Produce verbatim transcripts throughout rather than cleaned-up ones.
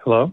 Hello?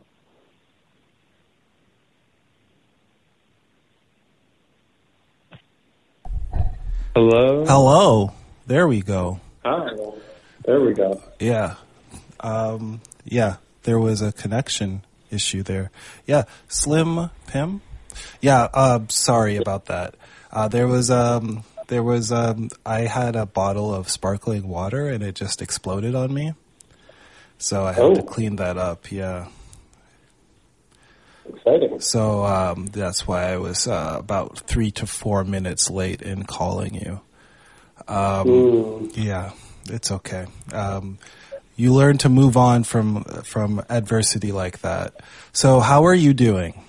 Hello? Hello. There we go. Hi. There we go. Yeah. Um, yeah, there was a connection issue there. Yeah, Slim Pim? Yeah, uh, sorry about that. Uh, there was, um, there was, um, I had a bottle of sparkling water and it just exploded on me. So I had Oh. to clean that up, yeah. Exciting. So um, that's why I was uh, about three to four minutes late in calling you. Um, Mm. Yeah, it's okay. Um, you learn to move on from from adversity like that. So how are you doing?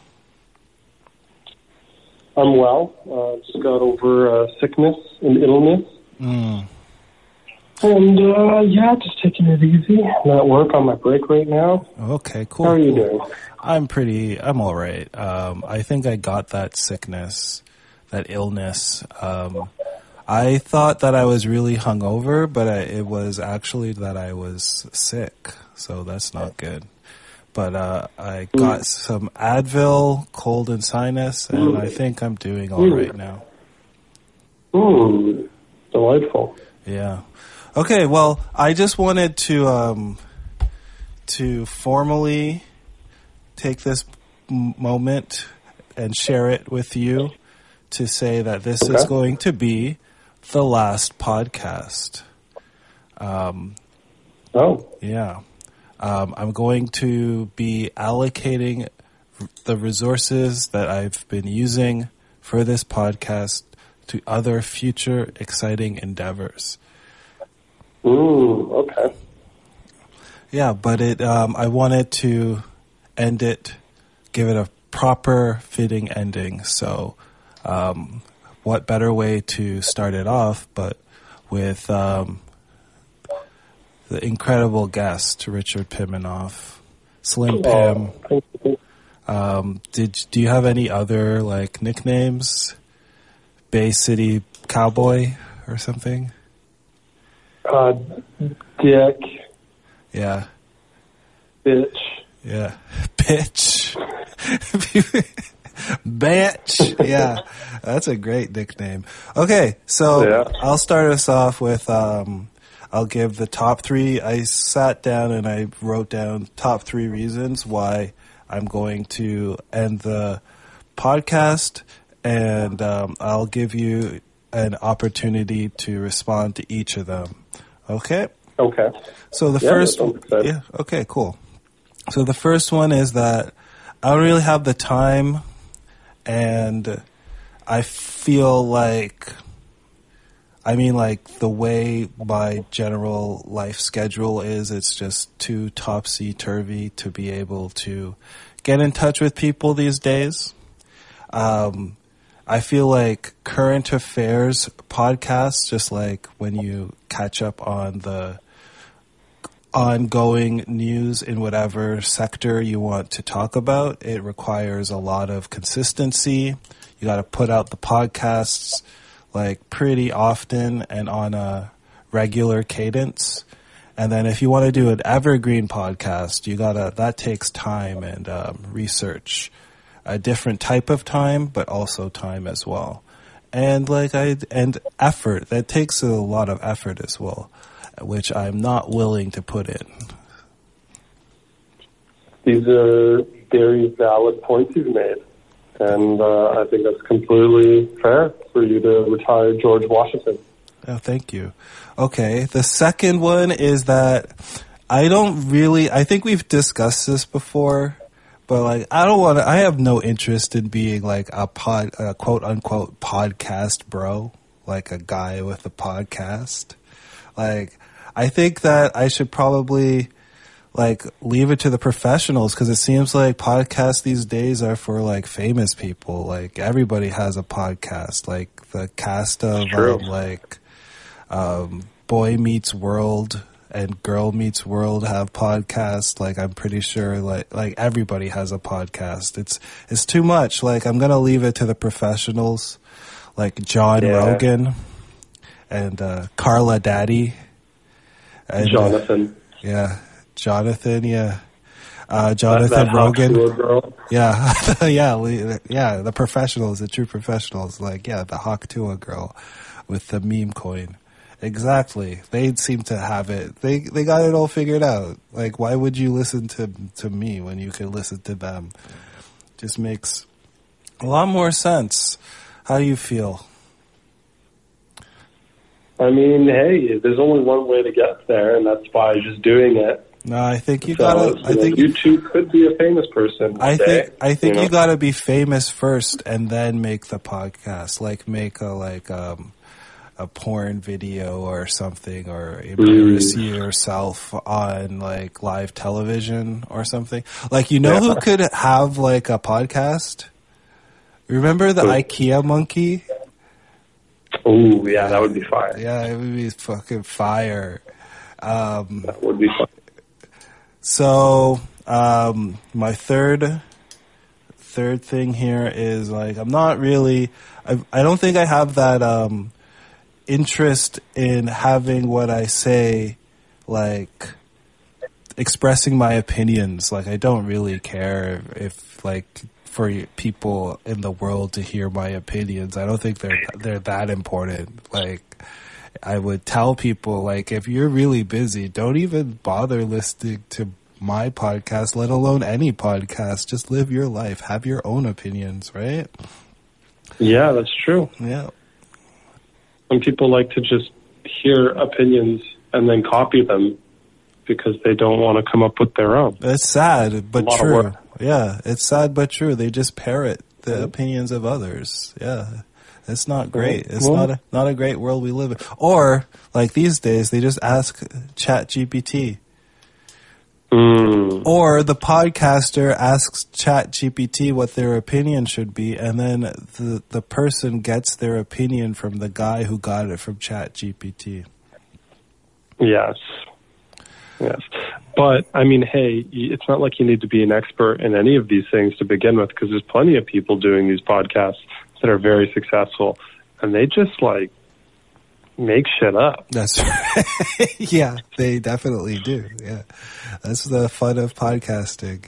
I'm well. Uh, just got over uh, sickness and illness. Mm. And, uh, yeah, just taking it easy. I'm at work on my break right now. Okay, cool. How are you cool. doing? I'm pretty, I'm all right. Um, I think I got that sickness, that illness. Um, I thought that I was really hungover, but I, it was actually that I was sick. So that's not good. But uh, I got Mm. some Advil, cold and sinus, and Mm. I think I'm doing all Mm. right now. Mm. Delightful. Yeah. Okay, well, I just wanted to um, to formally take this m- moment and share it with you to say that this Okay. is going to be the last podcast. Um, Oh. yeah. Um, I'm going to be allocating the resources that I've been using for this podcast to other future exciting endeavors. Mm. Okay. Yeah, but it. Um, I wanted to end it, give it a proper fitting ending. So, um, what better way to start it off but with um, the incredible guest, Richard Piminoff, Slim Pim. Oh, thank you. Um, did do you have any other like nicknames? Bay City Cowboy or something? Uh, dick, Yeah, bitch. yeah, bitch, bitch. Yeah, that's a great nickname. Okay, so Yeah. I'll start us off with. Um, I'll give the top three. I sat down and I wrote down top three reasons why I'm going to end the podcast, and um, I'll give you an opportunity to respond to each of them. Okay? Okay. So the Yeah, first that sounds exciting. yeah, okay, cool. So the first one is that I don't really have the time, and I feel like I mean, like, the way my general life schedule is, it's just too topsy-turvy to be able to get in touch with people these days. Um, I feel like current affairs podcasts, just like when you catch up on the ongoing news in whatever sector you want to talk about, it requires a lot of consistency. You got to put out the podcasts like pretty often and on a regular cadence. And then if you want to do an evergreen podcast, you gotta, that takes time and um, research, a different type of time, but also time as well. And like I, and effort, that takes a lot of effort as well, which I'm not willing to put in. These are very valid points you've made. And uh, I think that's completely fair for you to retire George Washington. Oh, thank you. Okay, the second one is that I don't really, I think we've discussed this before, but like, I don't want to, I have no interest in being like a pod, a quote unquote podcast bro, like a guy with a podcast. Like, I think that I should probably like leave it to the professionals, because it seems like podcasts these days are for like famous people. Like everybody has a podcast. Like the cast of um, like um, Boy Meets World and Girl Meets World have podcasts. Like I'm pretty sure like like everybody has a podcast. It's it's too much. Like I'm gonna leave it to the professionals, like John Yeah. Rogan and uh, Carla Daddy. And, Jonathan. Uh, yeah. Jonathan, yeah. Uh, Jonathan that, that Rogan. Girl. Yeah, yeah, yeah. The professionals, the true professionals. Like, yeah, the Hawk Tuah girl with the meme coin. Exactly. They seem to have it. They they got it all figured out. Like, why would you listen to to me when you could listen to them? Just makes a lot more sense. How do you feel? I mean, hey, there's only one way to get there, and that's by just doing it. No, I think you so, gotta. So I think you too could be a famous person. I today, think. I think you, know? you gotta be famous first, and then make the podcast. Like, make a like um. a porn video or something, or embarrass mm. yourself on like live television or something. Like, you know, yeah. who could have like a podcast? Remember the Ooh. IKEA monkey? Oh yeah, that would be fire. Yeah, it would be fucking fire. Um, that would be fun. So, um, my third, third thing here is like, I'm not really, I, I don't think I have that, um, interest in having what I say, like expressing my opinions. Like, I don't really care if, if like for people in the world to hear my opinions. I don't think they're they're that important. Like, I would tell people, like, if you're really busy, don't even bother listening to my podcast, let alone any podcast. Just live your life, have your own opinions, right? Yeah, that's true. Yeah. Some people like to just hear opinions and then copy them because they don't want to come up with their own. It's sad, but true. Yeah, it's sad, but true. They just parrot the mm-hmm. opinions of others. Yeah, it's not great. It's well, not a, not a great world we live in. Or, like these days, they just ask ChatGPT. Mm. Or the podcaster asks ChatGPT what their opinion should be, and then the the person gets their opinion from the guy who got it from ChatGPT. Yes. Yes. But, I mean, hey, it's not like you need to be an expert in any of these things to begin with, because there's plenty of people doing these podcasts that are very successful, and they just, like, make shit up. That's right. Yeah, they definitely do. Yeah. That's the fun of podcasting.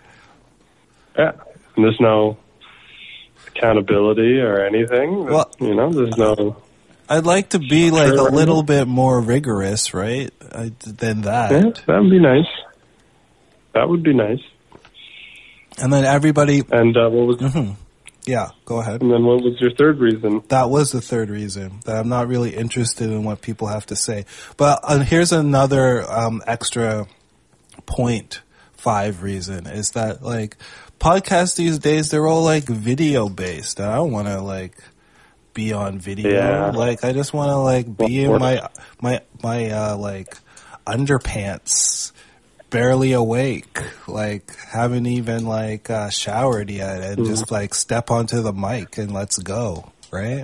Yeah. And there's no accountability or anything. Well, you know, there's no... I'd like to be like a little bit more rigorous, right, I, than that. Yeah, that would be nice. That would be nice. And then everybody... And uh, what was... Mm-hmm. Yeah, go ahead. And then what was your third reason? That was the third reason, that I'm not really interested in what people have to say. But uh, here's another um, extra point five reason, is that, like, podcasts these days, they're all, like, video-based. I don't want to, like, be on video. Yeah. Like, I just want to, like, be in my, my, my uh, like, underpants, barely awake, like haven't even like uh, showered yet, and mm-hmm. just like step onto the mic and let's go, right?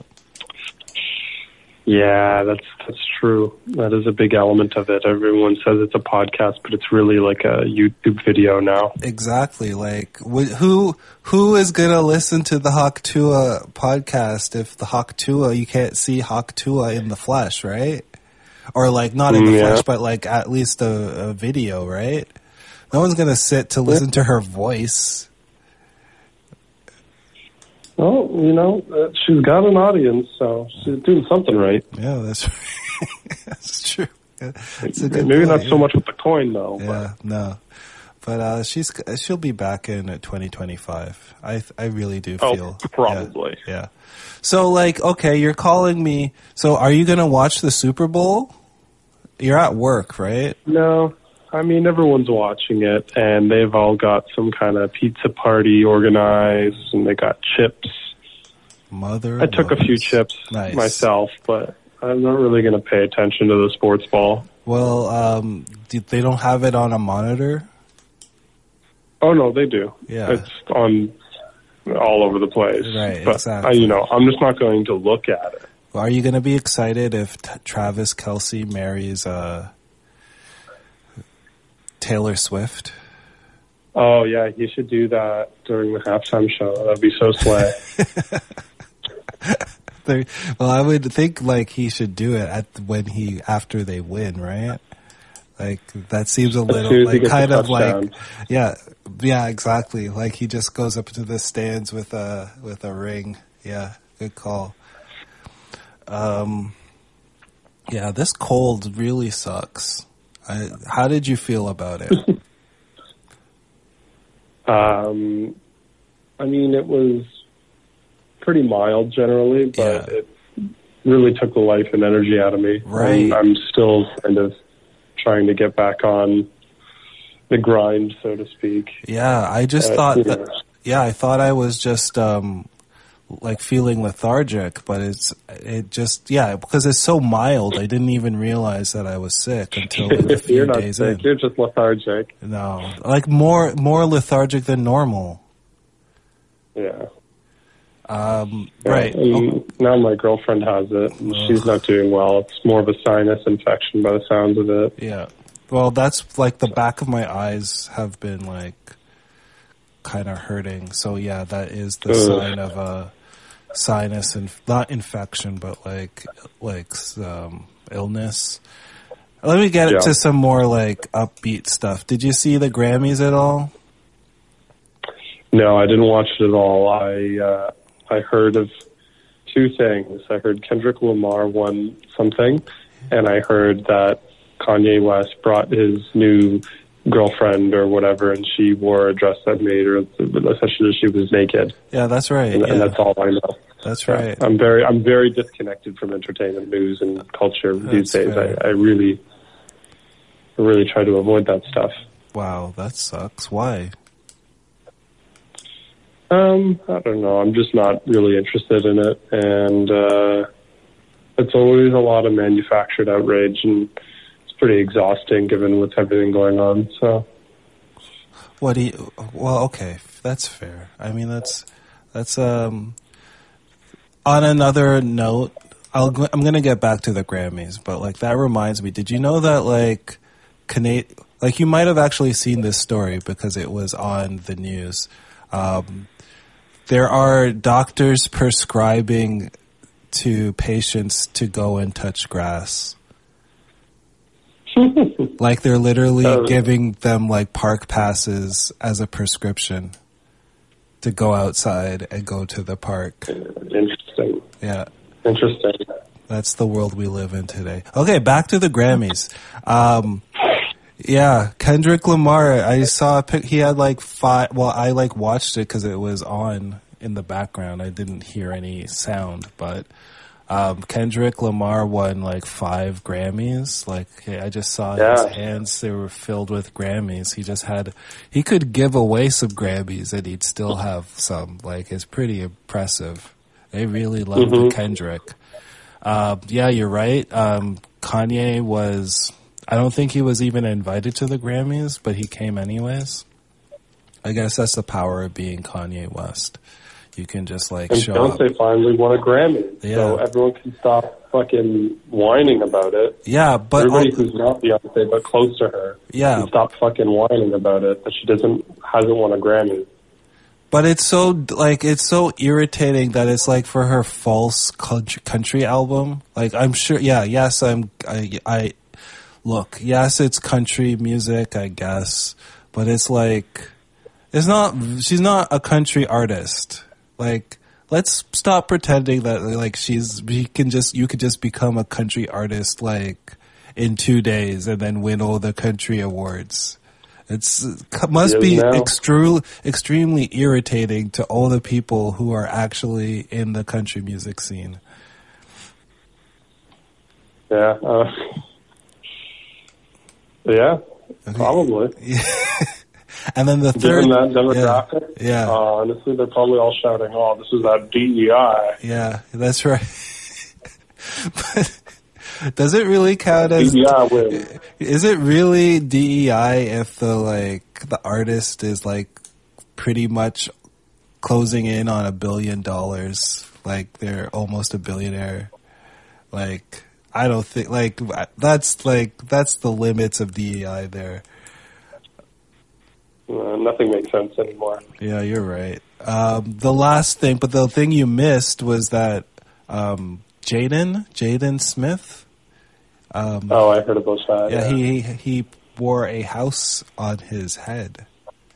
Yeah, that's that's true. That is a big element of it. Everyone says it's a podcast, but it's really like a YouTube video now. Exactly. Like, wh- who who is gonna listen to the Hawk Tuah podcast if the Hawk Tuah, you can't see Hawk Tuah in the flesh, right? Or like not in the yeah. flesh, but like at least a, a video, right? No one's gonna sit to listen to her voice. Well, you know, uh, she's got an audience, so she's doing something right. Yeah, that's right. That's true. That's a good Maybe point, not so yeah. much with the coin, though. Yeah, but. no. But uh, she's she'll be back in twenty twenty-five. I I really do feel. Oh, probably. Yeah, yeah. So, like, okay, you're calling me. So, are you going to watch the Super Bowl? You're at work, right? No. I mean, everyone's watching it, and they've all got some kind of pizza party organized, and they got chips. Mother I took knows. a few chips nice. myself, but I'm not really going to pay attention to the sports ball. Well, um, they don't have it on a monitor? Oh, no, they do. Yeah. It's on all over the place. Right, but, exactly. I, you know, I'm just not going to look at it. Well, are you going to be excited if t- Travis Kelce marries uh, Taylor Swift? Oh, yeah, he should do that during the halftime show. That'd be so slay. Well, I would think like he should do it at when he after they win, right? Like that seems a As little soon as he like gets a kind of touchdown. like yeah, yeah, exactly. Like he just goes up to the stands with a with a ring. Yeah, good call. Um, yeah, this cold really sucks. I, how did you feel about it? Um, I mean, it was pretty mild generally, but Yeah. it really took the life and energy out of me. Right. Um, I'm still kind of trying to get back on the grind, so to speak. Yeah, I just Uh, thought you that. know. Yeah, I thought I was just um, like feeling lethargic, but it's it just yeah because it's so mild. I didn't even realize that I was sick until like a few You're not days sick. in. You're just lethargic. No, like more more lethargic than normal. Yeah. Um, Yeah. right. And now my girlfriend has it, and she's not doing well. It's more of a sinus infection by the sounds of it. Yeah. Well, that's like the back of my eyes have been like kind of hurting. So yeah, that is the Ugh. sign of a sinus and not infection, but like like um, illness. Let me get Yeah. to some more like upbeat stuff. Did you see the Grammys at all? No, I didn't watch it at all. I uh, I heard of two things. I heard Kendrick Lamar won something, and I heard that Kanye West brought his new girlfriend or whatever, and she wore a dress that made her essentially she was naked, Yeah, that's right. and, Yeah, and that's all I know. that's Yeah. right. I'm very I'm very disconnected from entertainment news and culture these That's days. fair. I, I really I really try to avoid that stuff. Wow, that sucks. Why? Um, I don't know. I'm just not really interested in it, and uh, it's always a lot of manufactured outrage, and it's pretty exhausting given with everything going on. So, What do you? Well, okay, that's fair. I mean, that's that's um. On another note, I'll go- I'm gonna get back to the Grammys, but like that reminds me. Did you know that like Cana- like you might have actually seen this story because it was on the news. Um, there are doctors prescribing to patients to go and touch grass. Like they're literally Oh. giving them like park passes as a prescription to go outside and go to the park. interesting. Yeah, Interesting. that's the world we live in today. Okay, back to the Grammys. Um, yeah, Kendrick Lamar. I saw a pic. He had like five. Well, I like watched it because it was on in the background. I didn't hear any sound, but um, Kendrick Lamar won like five Grammys. Like I just saw Yeah. his hands; they were filled with Grammys. He just had. He could give away some Grammys, and he'd still have some. Like it's pretty impressive. They really loved Mhm. Kendrick. Uh, yeah, you're right. Um, Kanye was. I don't think he was even invited to the Grammys, but he came anyways. I guess that's the power of being Kanye West. You can just like And show up. Beyonce finally won a Grammy, Yeah. so everyone can stop fucking whining about it. Yeah, but Everybody al- who's not Beyonce but close to her, Yeah. can stop fucking whining about it that she doesn't hasn't won a Grammy. but it's so like it's so irritating that it's like for her false country, country album. Like I'm sure, yeah, yes, I'm. I, I look, yes, it's country music, I guess, but it's like it's not. She's not a country artist. Like, let's stop pretending that like she's. She can just. You could just become a country artist like in two days and then win all the country awards. It's it must Yes, be now. extru- extremely irritating to all the people who are actually in the country music scene. Yeah. Uh, yeah, probably. And then the third, Given that demographic, yeah, yeah. Uh, honestly, they're probably all shouting, "Oh, this is that D E I." Yeah, that's right. But does it really count as? D E I win. Is it really D E I if the like the artist is like pretty much closing in on a billion dollars? Like they're almost a billionaire. Like I don't think like that's like that's the limits of D E I there. Uh, nothing makes sense anymore. Yeah, you're right. Um, the last thing, but the thing you missed was that um, Jaden, Jaden Smith, Um, oh, I heard about that. yeah, Yeah, he he wore a house on his head.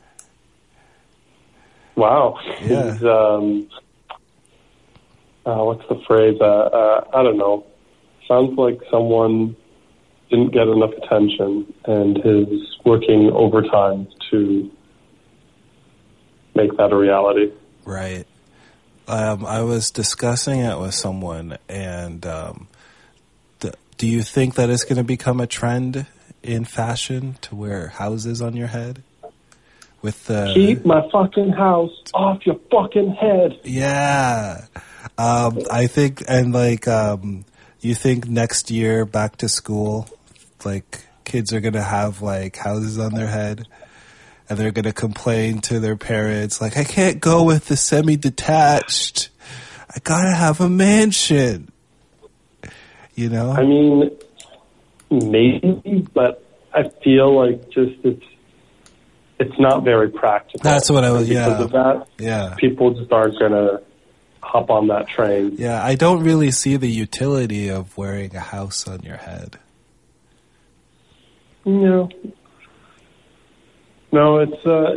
Wow. Yeah. He's, um, uh, what's the phrase? Uh, uh, I don't know. Sounds like someone didn't get enough attention and is working overtime to make that a reality. Right. Um, I was discussing it with someone, and um, th- do you think that it's going to become a trend in fashion to wear houses on your head? With the Keep my fucking house off your fucking head. Yeah. Um, I think, and like, um, you think next year back to school, like, kids are going to have, like, houses on their head, and they're going to complain to their parents, like, I can't go with the semi-detached. I got to have a mansion. You know? I mean, maybe, but I feel like just it's it's not very practical. That's what I was, because yeah. of that, Yeah. people just aren't going to hop on that train. Yeah, I don't really see the utility of wearing a house on your head. No. No, it's uh,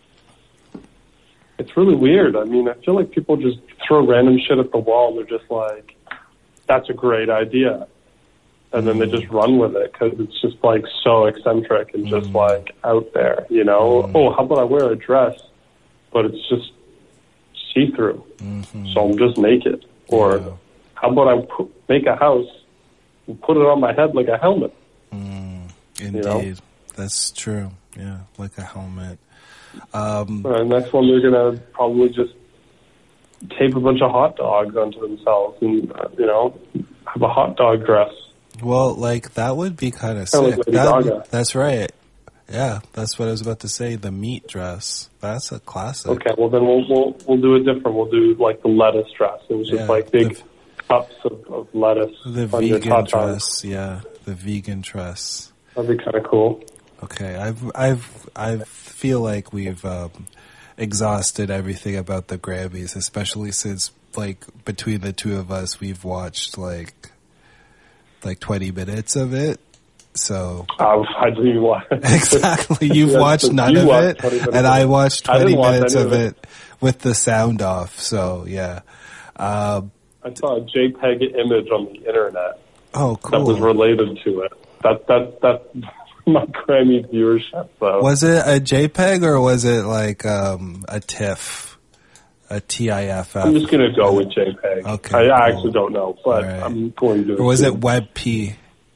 it's really weird. I mean, I feel like people just throw random shit at the wall. And they're just like, that's a great idea. And then they just run with it because it's just like so eccentric and just like out there, you know? Mm. Oh, how about I wear a dress, but it's just see-through, Mm-hmm. so I'll just make it. Or Yeah. how about I pu- make a house and put it on my head like a helmet? Mm, indeed. know? That's true. Yeah, like a helmet. Um, Uh, next one, they're going to probably just tape a bunch of hot dogs onto themselves and, uh, you know, have a hot dog dress. well, like, that would be kind of Kinda sick. like Lady That- Gaga. that's right. Yeah, that's what I was about to say. The meat dress. That's a classic. Okay, well then we'll we'll we'll do it different. We'll do like the lettuce dress. It was just Yeah, like big the- cups of, of lettuce The on your vegan tatas. dress. Yeah, the vegan dress. That'd be kind of cool. Okay, I've I've I feel like we've um, exhausted everything about the Grammys, especially since like between the two of us, we've watched like like twenty minutes of it. So Uh, I didn't even watch. exactly, you've Yes, watched but none you of watched it, twenty minutes and of I it. watched I didn't twenty watch minutes any of of it with the sound off. So yeah. Um, I saw a JPEG image on the internet oh, that was cool. related to it. That that that's my Grammy viewership though. Was it a JPEG or was it like um, a TIFF, a TIFF? I'm just gonna go with JPEG. Okay, I, I cool. actually don't know, but All right. I'm going to. Or was it assume. WebP?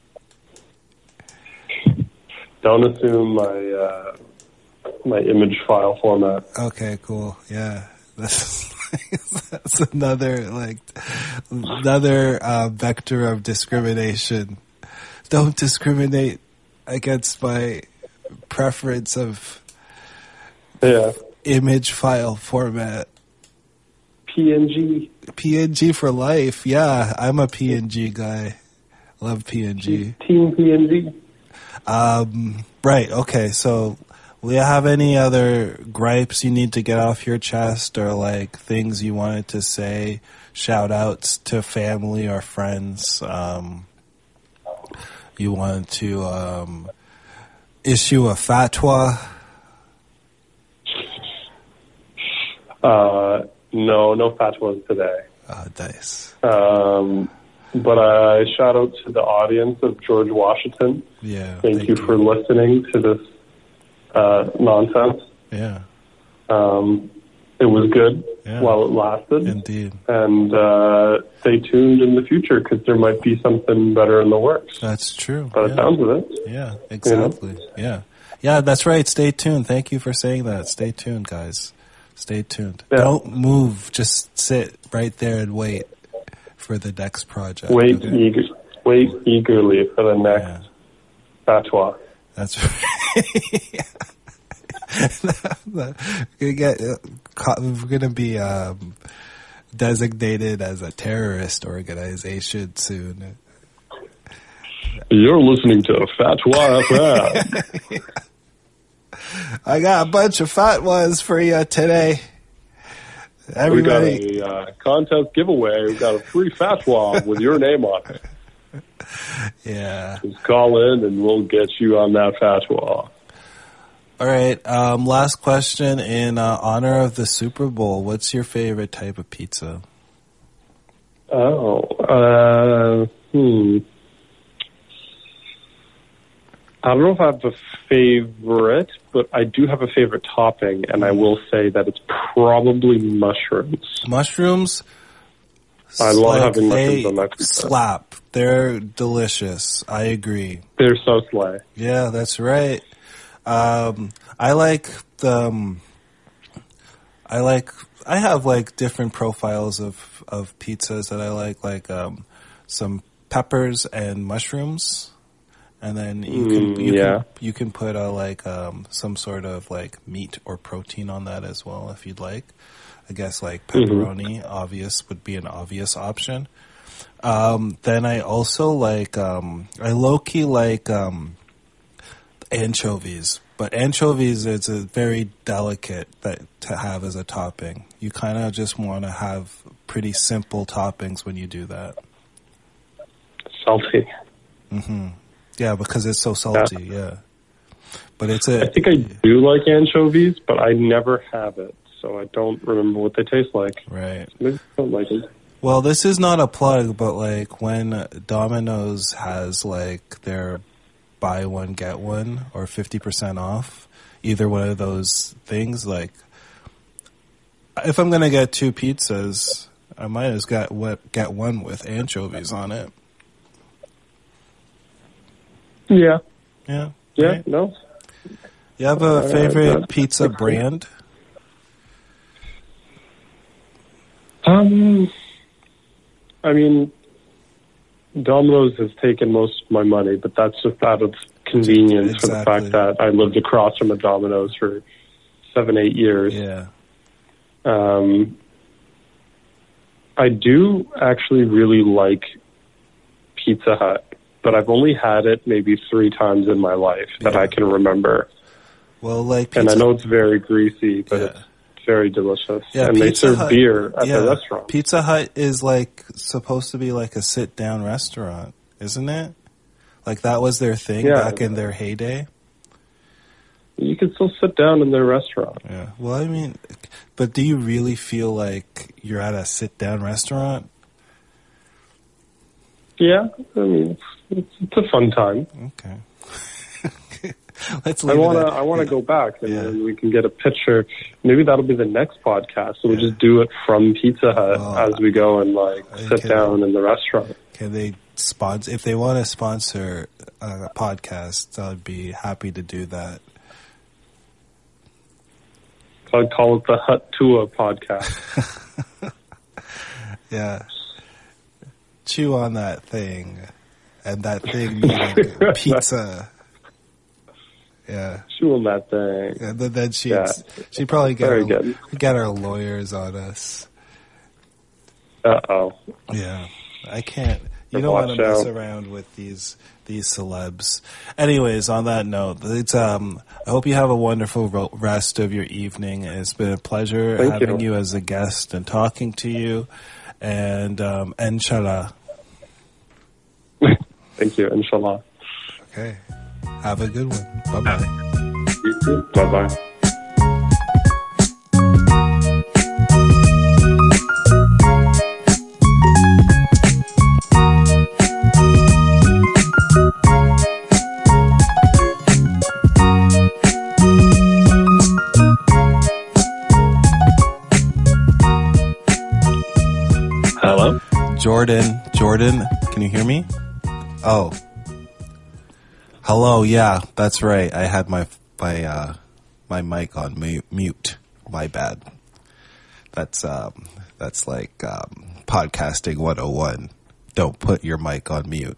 Don't assume my uh, my image file format. Okay, cool. Yeah, that's that's another like another uh, vector of discrimination. Don't discriminate against my preference of Yeah, image file format. P N G. P N G for life. Yeah, I'm a P N G guy. Love P N G. Team P N G. Um, right. Okay. So, will you have any other gripes you need to get off your chest, or like things you wanted to say? Shout outs to family or friends. Um, you want to um, issue a fatwa? Uh, no, no fatwas today. Uh, nice. Um, but I shout out to the audience of George Washington. Yeah. Thank, you for listening to this uh, nonsense. Yeah. Um, it was good Yeah. while it lasted. Indeed. And uh, stay tuned in the future because there might be something better in the works. That's true. By the Yeah. sounds of it. Yeah, exactly. Yeah. Yeah, that's right. Stay tuned. Thank you for saying that. Stay tuned, guys. Stay tuned. Yeah. Don't move. Just sit right there and wait for the next project. Wait, okay? eager, wait eagerly for the next Yeah. fatwa. That's right. We're gonna get. uh, caught- We're gonna be um, designated as a terrorist organization soon. You're listening to Fatwa F M. I got a bunch of fatwas for you today. We got Everybody, a uh, contest giveaway. We've got a free fatwa with your name on it. Yeah. Just call in and we'll get you on that fatwa. All right. Um, last question in uh, honor of the Super Bowl. What's your favorite type of pizza? Oh, uh, hmm. I don't know if I have a favorite, but I do have a favorite topping, and I will say that it's probably mushrooms. Mushrooms? I love like, having mushrooms they on my pizza. slap. They're delicious. I agree. They're so slay. Yeah, that's right. Um, I like the. Um, I like. I have like different profiles of of pizzas that I like, like um, some peppers and mushrooms, and then you can Mm, you yeah. can you can put a like um, some sort of like meat or protein on that as well if you'd like. I guess like pepperoni, mm-hmm. obvious would be an obvious option. Um, then I also like um, I low key like um, anchovies. But anchovies is a very delicate that to have as a topping. You kind of just want to have pretty simple toppings when you do that. Salty. Mm-hmm. Yeah, because it's so salty. Yeah. yeah. But it's a. I think I do like anchovies, but I never have it, so I don't remember what they taste like. Right. Maybe I don't like it. Well, this is not a plug, but like when Domino's has like their buy one get one or fifty percent off, either one of those things, like if I'm gonna get two pizzas, I might as get what get one with anchovies on it. Yeah. Yeah. Yeah. Right? No. You have a favorite pizza brand? Um. I mean, Domino's has taken most of my money, but that's just out of convenience exactly. for the fact that I lived across from a Domino's for seven, eight years. Yeah. Um, I do actually really like Pizza Hut, but I've only had it maybe three times in my life that yeah. I can remember. Well, like, pizza- and I know it's very greasy, but yeah. it's very delicious. Yeah, and they serve Hut, beer at yeah, the restaurant. Pizza Hut is like supposed to be like a sit-down restaurant, isn't it? Like that was their thing yeah, back in their heyday. You can still sit down in their restaurant. Yeah. Well, I mean, but do you really feel like you're at a sit-down restaurant? Yeah, I mean, it's, it's a fun time. Okay. Let's I want to. I want to yeah. go back, and yeah. then we can get a picture. Maybe that'll be the next podcast. So we'll yeah. just do it from Pizza Hut well, as we go and like sit can, down in the restaurant. Can they sponsor? If they want to sponsor a podcast, I'd be happy to do that. I'd call it the Hut Tua podcast. Yeah, chew on that thing, and that thing meaning pizza. Yeah, chew on that thing. And then, then she'd yeah. she'd probably get Very our, good. get our lawyers on us. Uh oh. Yeah, I can't. You don't want to mess around with these these celebs. Anyways, on that note, it's um. I hope you have a wonderful rest of your evening. It's been a pleasure Thank having you. you as a guest and talking to you. And um, inshallah. Thank you. Inshallah. Okay. Have a good one. Bye bye. You too. Bye bye. Hello? Jordan. Jordan, can you hear me? Oh. Hello, yeah, that's right. I had my my uh, my mic on mute. My bad. That's um that's like um, podcasting one oh one. Don't put your mic on mute.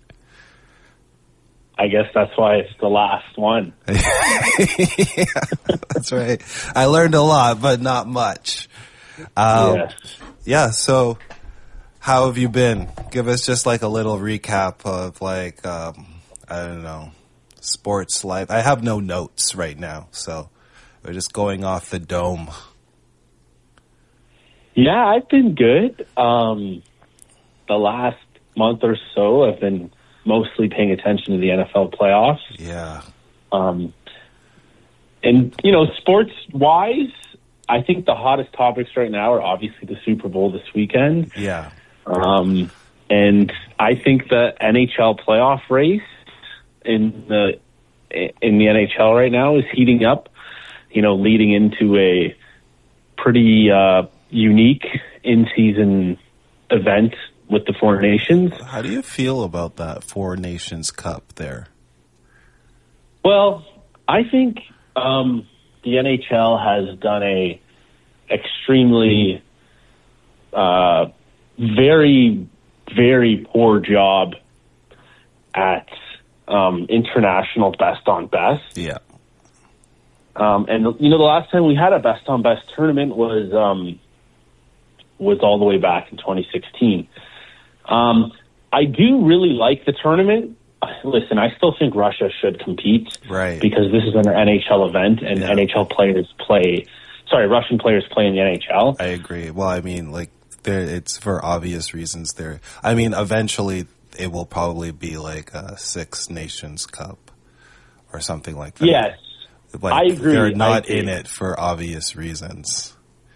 I guess that's why it's the last one. Yeah, that's right. I learned a lot, but not much. Um, yes. Yeah, so how have you been? Give us just like a little recap of like, um, I don't know, sports life. I have no notes right now, so we're just going off the dome. Yeah, I've been good. Um, the last month or so, I've been mostly paying attention to the N F L playoffs. Yeah. Um, and, you know, sports-wise, I think the hottest topics right now are obviously the Super Bowl this weekend. Yeah. Um, and I think the N H L playoff race in the in the N H L right now is heating up, you know, leading into a pretty uh, unique in-season event with the Four Nations. How do you feel about that Four Nations Cup there? Well, I think um, the N H L has done a extremely uh, very, very poor job at um, international best on best. Yeah. Um, and, you know, the last time we had a best on best tournament was um, was all the way back in twenty sixteen. Um, I do really like the tournament. Listen, I still think Russia should compete, right? Because this is an N H L event, and yeah. N H L players play. Sorry, Russian players play in the N H L. I agree. Well, I mean, like, there, it's for obvious reasons. There, I mean, eventually it will probably be like a Six Nations Cup or something like that. Yes, like, I agree. They're not agree. in it for obvious reasons.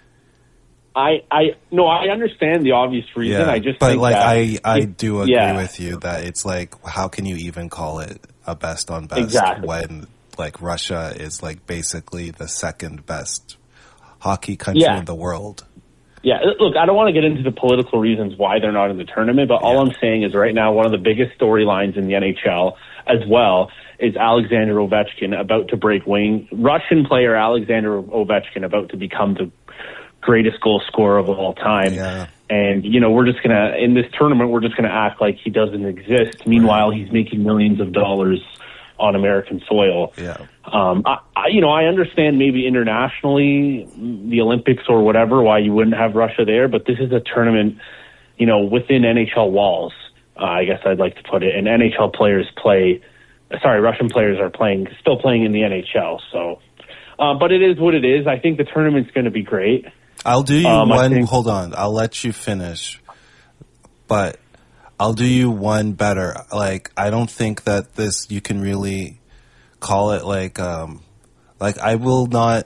I, I no, I understand the obvious reason. Yeah, I just but think like that I, I do agree yeah. with you that it's like, how can you even call it a best on best exactly. when like Russia is like basically the second best hockey country yeah. in the world? Yeah, look, I don't want to get into the political reasons why they're not in the tournament, but all yeah. I'm saying is right now one of the biggest storylines in the N H L as well is Alexander Ovechkin about to break wing. Russian player Alexander Ovechkin about to become the greatest goal scorer of all time. Yeah. And, you know, we're just going to, in this tournament, we're just going to act like he doesn't exist. Meanwhile, right. he's making millions of dollars on American soil. Yeah. Um, I, I, you know, I understand maybe internationally, the Olympics or whatever, why you wouldn't have Russia there, but this is a tournament, you know, within N H L walls, uh, I guess I'd like to put it. And N H L players play, sorry, Russian players are playing, still playing in the N H L. So, uh, but it is what it is. I think the tournament's going to be great. I'll do you um, one. Think, hold on, I'll let you finish, but I'll do you one better. Like, I don't think that this you can really call it like, um, like I will not.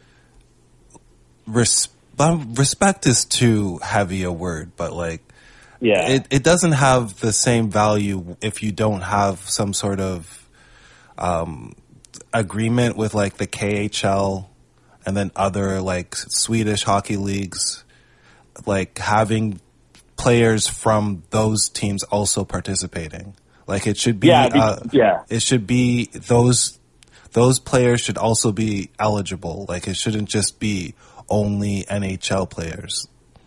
Res- respect is too heavy a word, but like, yeah, it it doesn't have the same value if you don't have some sort of um, agreement with like the K H L. And then other like Swedish hockey leagues, like having players from those teams also participating. Like it should be, yeah, be, uh, yeah. it should be those those players should also be eligible. Like it shouldn't just be only N H L players.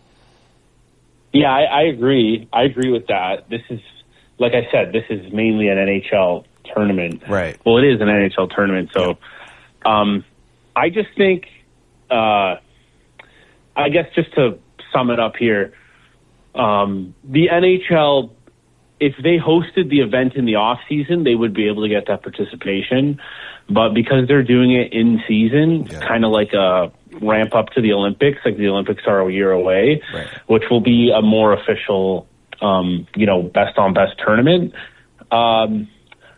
Yeah, I, I agree. I agree with that. This is, like I said, this is mainly an N H L tournament. Right. Well, it is an N H L tournament, so. Yeah. Um, I just think, uh, I guess just to sum it up here, um, the N H L, if they hosted the event in the off season, they would be able to get that participation. But because they're doing it in season, yeah. kind of like a ramp up to the Olympics, like the Olympics are a year away, right. which will be a more official, um, you know, best on best tournament. Um,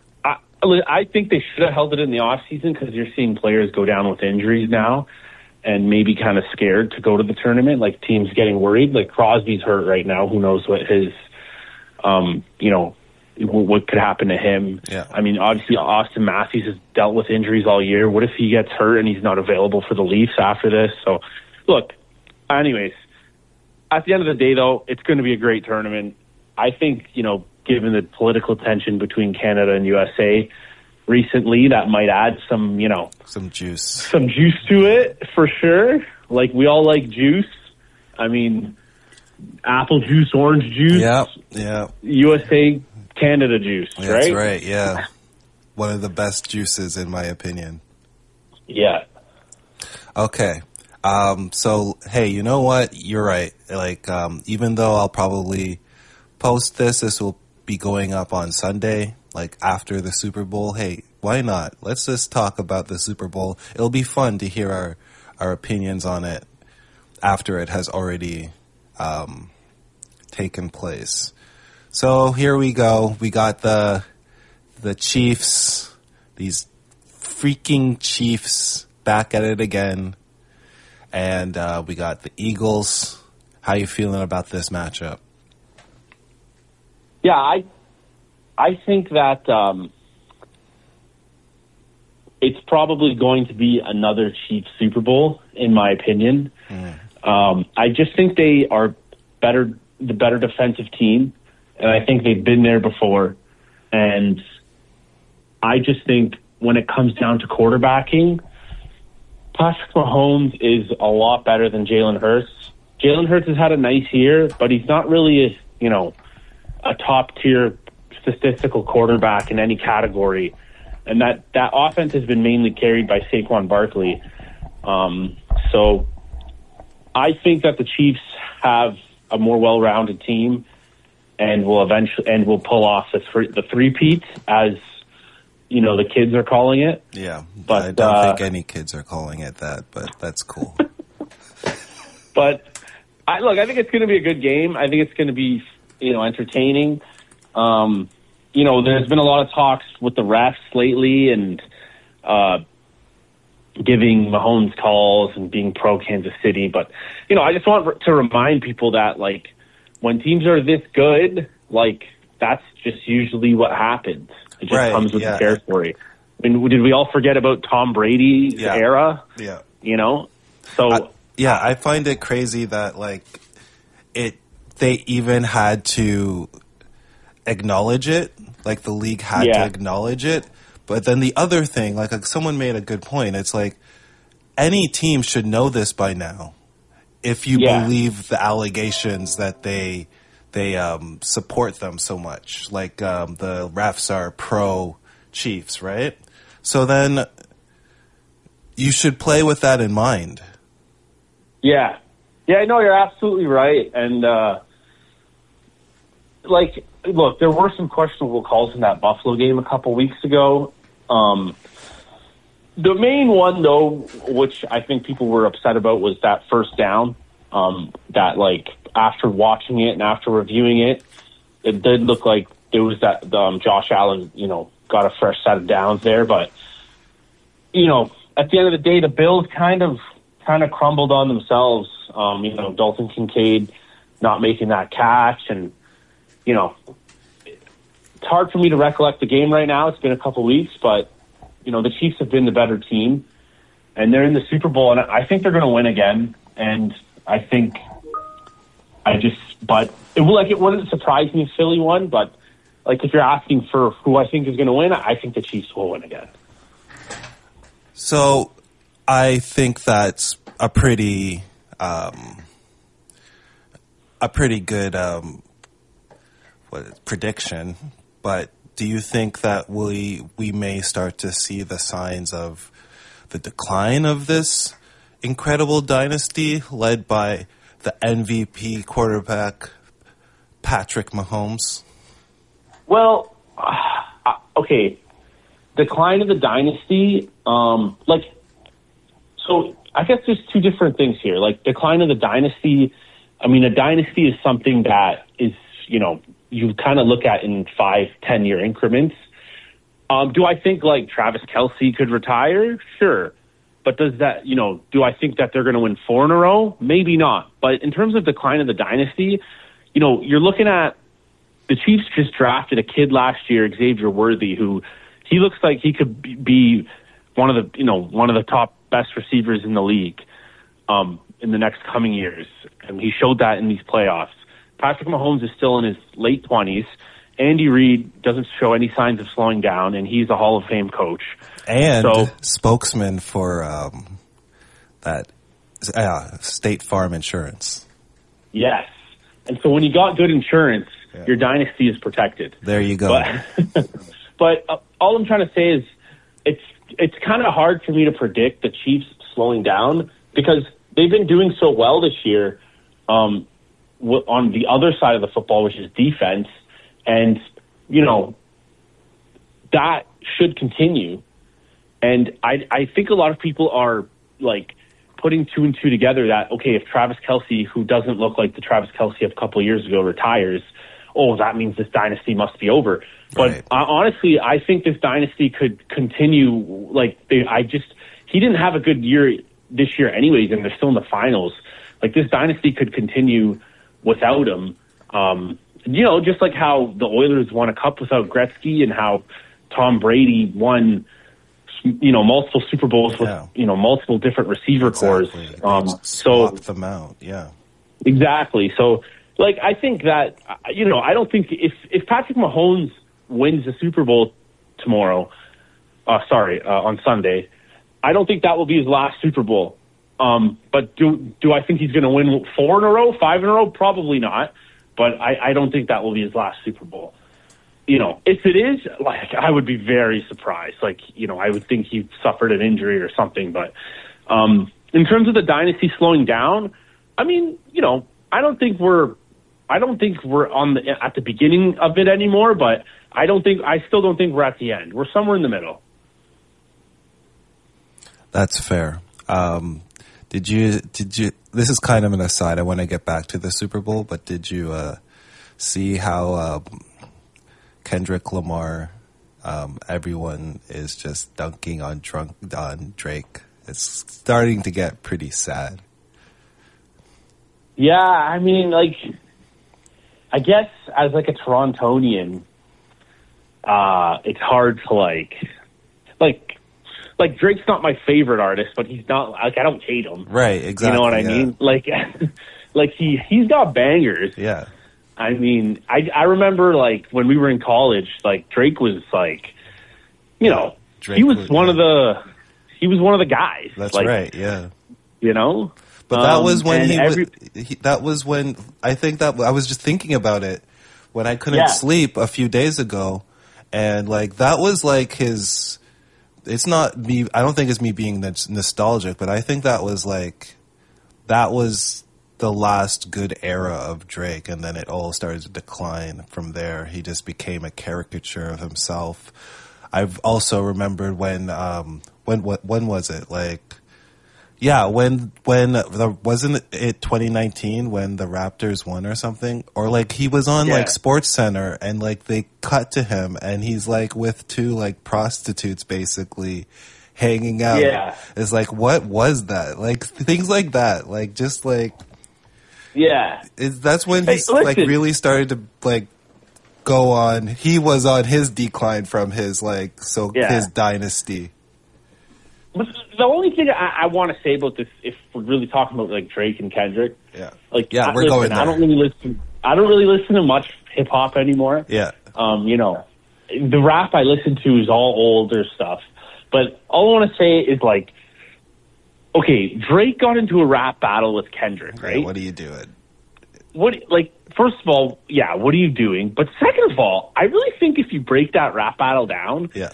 I think they should have held it in the off season because you're seeing players go down with injuries now and maybe kind of scared to go to the tournament. Like teams getting worried. Like Crosby's hurt right now. Who knows what his, um, you know, what could happen to him. Yeah. I mean, obviously Austin Matthews has dealt with injuries all year. What if he gets hurt and he's not available for the Leafs after this? So, look, anyways, at the end of the day, though, it's going to be a great tournament. I think, you know, given the political tension between Canada and U S A recently, that might add some, you know, some juice, some juice to it for sure. Like we all like juice. I mean, apple juice, orange juice. Yeah, yeah. U S A, Canada juice, That's right? That's right. Yeah, one of the best juices in my opinion. Yeah. Okay. Um, so hey, you know what? You're right. Like, um, even though I'll probably post this, this will be going up on Sunday, like after the Super Bowl. Hey, why not? Let's just talk about the Super Bowl. It'll be fun to hear our, our opinions on it after it has already um, taken place. So here we go. We got the the Chiefs, these freaking Chiefs, back at it again, and uh, we got the Eagles. How you feeling about this matchup? Yeah, I I think that um, it's probably going to be another Chiefs Super Bowl, in my opinion. Mm. Um, I just think they are better, the better defensive team, and I think they've been there before. And I just think when it comes down to quarterbacking, Patrick Mahomes is a lot better than Jalen Hurts. Jalen Hurts has had a nice year, but he's not really, a, you know, a top-tier statistical quarterback in any category. And that, that offense has been mainly carried by Saquon Barkley. Um, so I think that the Chiefs have a more well-rounded team and will eventually and will pull off the three, the three-peat, as you know the kids are calling it. Yeah, but I don't uh, think any kids are calling it that, but that's cool. But I, look, I think it's going to be a good game. I think it's going to be you know entertaining. Um, you know, there's been a lot of talks with the refs lately and uh, giving Mahomes calls and being pro Kansas City. But, you know, I just want to remind people that, like, when teams are this good, like, that's just usually what happens. It just right, comes with yeah. the territory. I mean, did we all forget about Tom Brady's yeah. era? Yeah. You know? So, I, yeah, I find it crazy that, like, it, they even had to acknowledge it. Like, the league had yeah. to acknowledge it. But then the other thing, like, like someone made a good point. It's like any team should know this by now. If you yeah. believe the allegations that they they um, support them so much, like um, the refs are pro Chiefs, right? So then you should play with that in mind. Yeah, yeah, no, you're absolutely right, and uh, like. Look, there were some questionable calls in that Buffalo game a couple weeks ago. Um, the main one, though, which I think people were upset about, was that first down. Um, that, like, after watching it and after reviewing it, it did look like there was that um, Josh Allen, you know, got a fresh set of downs there. But, you know, at the end of the day, the Bills kind of kind of crumbled on themselves. Um, you know, Dalton Kincaid not making that catch and, you know, it's hard for me to recollect the game right now. It's been a couple weeks, but, you know, the Chiefs have been the better team, and they're in the Super Bowl, and I think they're going to win again. And I think I just, but it will, like, it wouldn't surprise me if Philly won, but, like, if you're asking for who I think is going to win, I think the Chiefs will win again. So I think that's a pretty, um, a pretty good, um, what, prediction, but do you think that we we may start to see the signs of the decline of this incredible dynasty led by the M V P quarterback Patrick Mahomes? Well, uh, okay, decline of the dynasty, um, like, so I guess there's two different things here. Like, decline of the dynasty, I mean, a dynasty is something that is, you know, you kind of look at in five, ten-year increments. Um, do I think, like, Travis Kelce could retire? Sure. But does that, you know, do I think that they're going to win four in a row? Maybe not. But in terms of decline of the dynasty, you know, you're looking at the Chiefs just drafted a kid last year, Xavier Worthy, who he looks like he could be one of the, you know, one of the top best receivers in the league um, in the next coming years. And he showed that in these playoffs. Patrick Mahomes is still in his late twenties. Andy Reid doesn't show any signs of slowing down, and he's a Hall of Fame coach. And so, spokesman for um, that uh, State Farm Insurance. Yes. And so when you got good insurance, yeah. your dynasty is protected. There you go. But, but uh, all I'm trying to say is it's it's kind of hard for me to predict the Chiefs slowing down because they've been doing so well this year um, w- on the other side of the football, which is defense. And, you know, that should continue. And I, I think a lot of people are, like, putting two and two together that, okay, if Travis Kelce, who doesn't look like the Travis Kelce of a couple of years ago, retires, oh, that means this dynasty must be over. But Right. uh, honestly, I think this dynasty could continue. Like, they, I just, he didn't have a good year this year anyways, and they're still in the finals. Like, this dynasty could continue without him. Um, you know, just like how the Oilers won a cup without Gretzky, and how Tom Brady won, you know, multiple Super Bowls with, Yeah. you know, multiple different receiver Exactly. cores. Um, They so swap them out. Yeah. exactly. So, like, I think that, uh, you know, I don't think if, if Patrick Mahomes wins the Super Bowl tomorrow, uh, sorry, uh, on Sunday, I don't think that will be his last Super Bowl. Um, but do do I think he's going to win four in a row, five in a row? Probably not. But I, I don't think that will be his last Super Bowl. You know, if it is, like, I would be very surprised. Like, you know, I would think he suffered an injury or something. But um, in terms of the dynasty slowing down, I mean, you know, I don't think we're, I don't think we're on the at the beginning of it anymore. But I don't think, I still don't think we're at the end. We're somewhere in the middle. That's fair. Um, did you, did you, this is kind of an aside. I want to get back to the Super Bowl, but did you uh, see how um, Kendrick Lamar, um, everyone is just dunking on, drunk, on Drake? It's starting to get pretty sad. Yeah, I mean, like, I guess as like a Torontonian, uh, it's hard to like, like, like Drake's not my favorite artist, but he's not like I don't hate him. Right, exactly. You know what I yeah. mean? Like, like he he's got bangers. Yeah. I mean, I I remember like when we were in college, like Drake was like, you know, Drake he was was- one yeah. of the he was one of the guys. That's like, right. Yeah. You know. But that Um, was when and he, every- was, he. That was when I think that I was just thinking about it when I couldn't Yeah. sleep a few days ago, and like that was like his. It's not me. I don't think it's me being nos- nostalgic, but I think that was like that was the last good era of Drake, and then it all started to decline from there. He just became a caricature of himself. I've also remembered when um when what when was it like. Yeah, when when the wasn't it twenty nineteen when the Raptors won or something, or like he was on Yeah. like Sports Center and like they cut to him and he's like with two like prostitutes basically hanging out. Yeah. It's like what was that? Like things like that, like just like Yeah. it's, that's when Hey, he's like listen. really started to like go on. He was on his decline from his like so Yeah. his dynasty. But the only thing I, I want to say about this, if we're really talking about like Drake and Kendrick, Yeah. like Yeah, I, we're listen, going I there. don't really listen. I don't really listen to much hip hop anymore. Yeah. Um, you know, the rap I listen to is all older stuff. But all I want to say is like, okay, Drake got into a rap battle with Kendrick, right? Yeah, what are you doing? What like first of all, yeah, what are you doing? But second of all, I really think if you break that rap battle down, Yeah.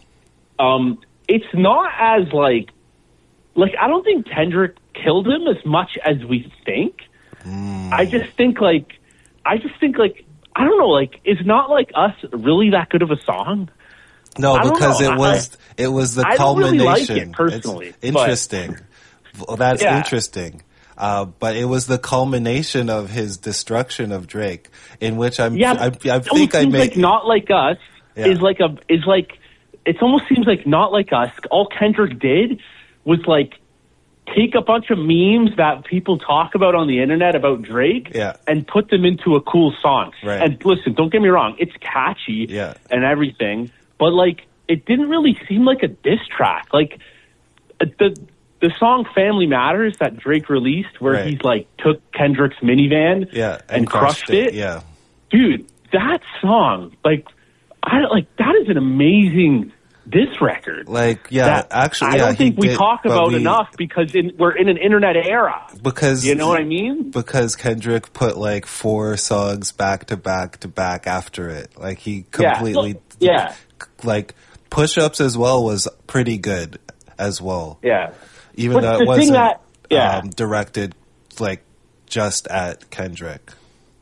um, it's not as like, like I don't think Kendrick killed him as much as we think. Mm. I just think like, I just think like, I don't know, like, is Not Like Us really that good of a song? No, I don't because know. it was it was the I don't really culmination. like it personally, It's but- interesting. Well, that's Yeah. interesting. Uh, but it was the culmination of his destruction of Drake, in which I'm. Yeah, I, I it almost think I seems made. like Not Like Us Yeah. is like a is like it almost seems like Not Like Us. All Kendrick did was like take a bunch of memes that people talk about on the internet about Drake Yeah. and put them into a cool song. Right. And listen, don't get me wrong, it's catchy Yeah. and everything, but like it didn't really seem like a diss track. Like uh, the the song Family Matters that Drake released where Right. he's like took Kendrick's minivan yeah, and, crushed, it. Yeah, Dude, that song, like I like that is an amazing diss record. like yeah, that actually, I yeah, don't think he we did, talk but about we- enough because in, we're in an internet era. because You know what I mean? Because Kendrick put like four songs back to back to back after it. Like he Yeah. completely, Well, yeah. like Push Ups as well was pretty good as well. Yeah. Even But though the it thing wasn't that- yeah. um, directed like just at Kendrick.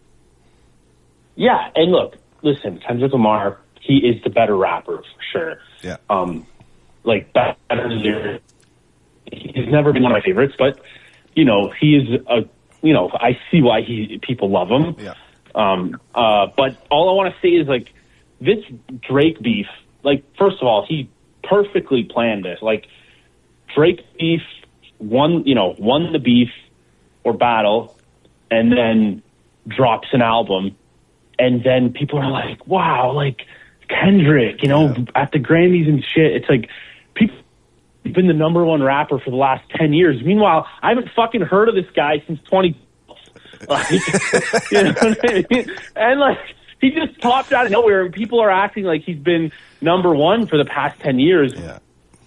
Yeah, and look, listen, Kendrick Lamar, he is the better rapper for sure. Yeah. Um, like better than he's never been one of my favorites, but you know, he is a you know, I see why he people love him. Yeah. Um, uh, but all I want to say is, like, this Drake beef, like, first of all, he perfectly planned this. Like, Drake beef won, you know, won the beef or battle, and then drops an album, and then people are like, wow, like, Kendrick, you know, yeah. at the Grammys and shit. It's like, people have been the number one rapper for the last ten years. Meanwhile, I haven't fucking heard of this guy since twenty Like, you know what I mean? And, like, he just popped out of nowhere, and people are acting like he's been number one for the past ten years. Yeah.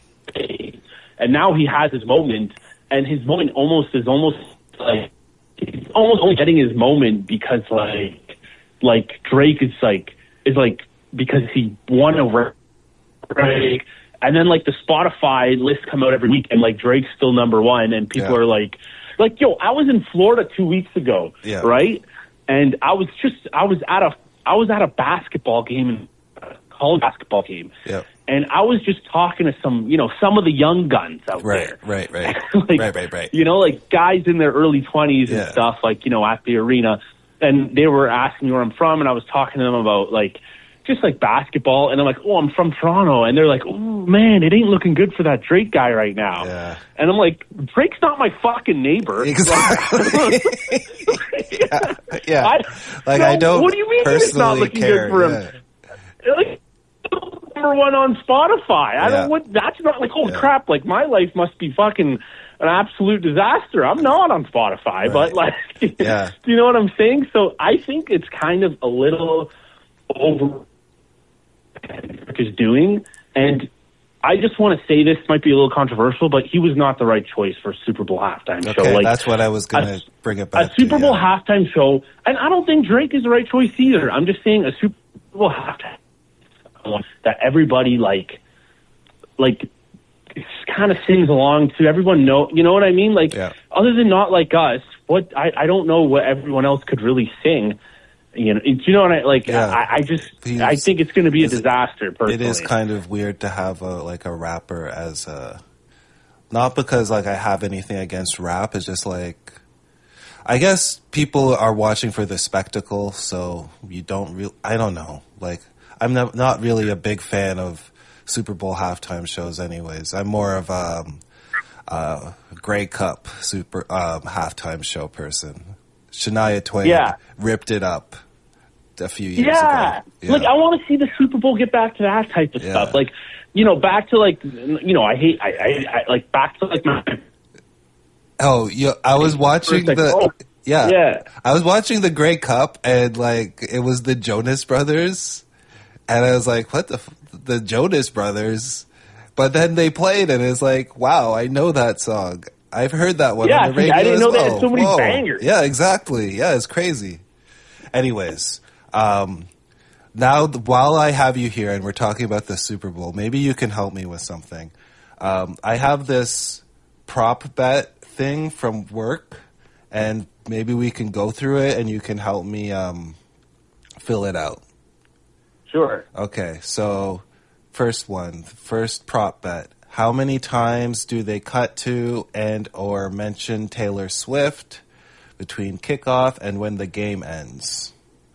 And now he has his moment, and his moment almost is almost like he's almost only getting his moment because like like Drake is like is like because he won over Drake, and then like the Spotify lists come out every week, and like Drake's still number one, and people yeah. are like like yo, I was in Florida two weeks ago, yeah. right? And I was just I was at a I was at a basketball game, a college basketball game. Yeah. And I was just talking to some, you know, some of the young guns out right, there. Right, right, like, right, right, right. You know, like guys in their early twenties yeah. and stuff, like, you know, at the arena. And they were asking me where I'm from, and I was talking to them about, like, just like basketball. And I'm like, oh, I'm from Toronto. And they're like, oh, man, it ain't looking good for that Drake guy right now. Yeah. And I'm like, Drake's not my fucking neighbor. Exactly. yeah. yeah. I, like, no, I don't what do you mean it's not looking care. good for him? Yeah. Like, number one on Spotify. I yeah. don't what that's not like, oh yeah. crap, like my life must be fucking an absolute disaster. I'm not on Spotify, right. but like yeah. do you know what I'm saying? So I think it's kind of a little over what is doing, and I just want to say this might be a little controversial, but he was not the right choice for Super Bowl halftime okay, show. Like, that's what I was gonna a, bring it back a Super to, Bowl yeah. halftime show, and I don't think Drake is the right choice either. I'm just saying a Super Bowl halftime that everybody like like kind of sings along to. Everyone know, you know what I mean? Like yeah. other than Not Like Us, what I, I don't know what everyone else could really sing. You know, you know what I like? Yeah. I, I just He's, I think it's going to be a disaster. Personally, it is kind of weird to have a like a rapper as a not because like I have anything against rap. It's just like I guess people are watching for the spectacle, so you don't real. I don't know, like. I'm not, not really a big fan of Super Bowl halftime shows anyways. I'm more of a um, uh, Grey Cup super um, halftime show person. Shania Twain yeah. ripped it up a few years yeah. ago. Yeah. Like, I want to see the Super Bowl get back to that type of yeah. stuff. Like, you know, back to, like, you know, I hate, I, I, I like, back to, like, my... Oh, you, I was watching like, the... oh, yeah. yeah. I was watching the Grey Cup, and, like, it was the Jonas Brothers... And I was like, what the, f- the Jonas Brothers? But then they played, and it's like, wow, I know that song. I've heard that one yeah, on the radio I didn't as know well. they had so many Whoa. bangers. Yeah, exactly. Yeah, it's crazy. Anyways, um, now th- while I have you here and we're talking about the Super Bowl, maybe you can help me with something. Um, I have this prop bet thing from work, and maybe we can go through it, and you can help me um, fill it out. Sure. Okay, so first one, first prop bet. How many times do they cut to and or mention Taylor Swift between kickoff and when the game ends?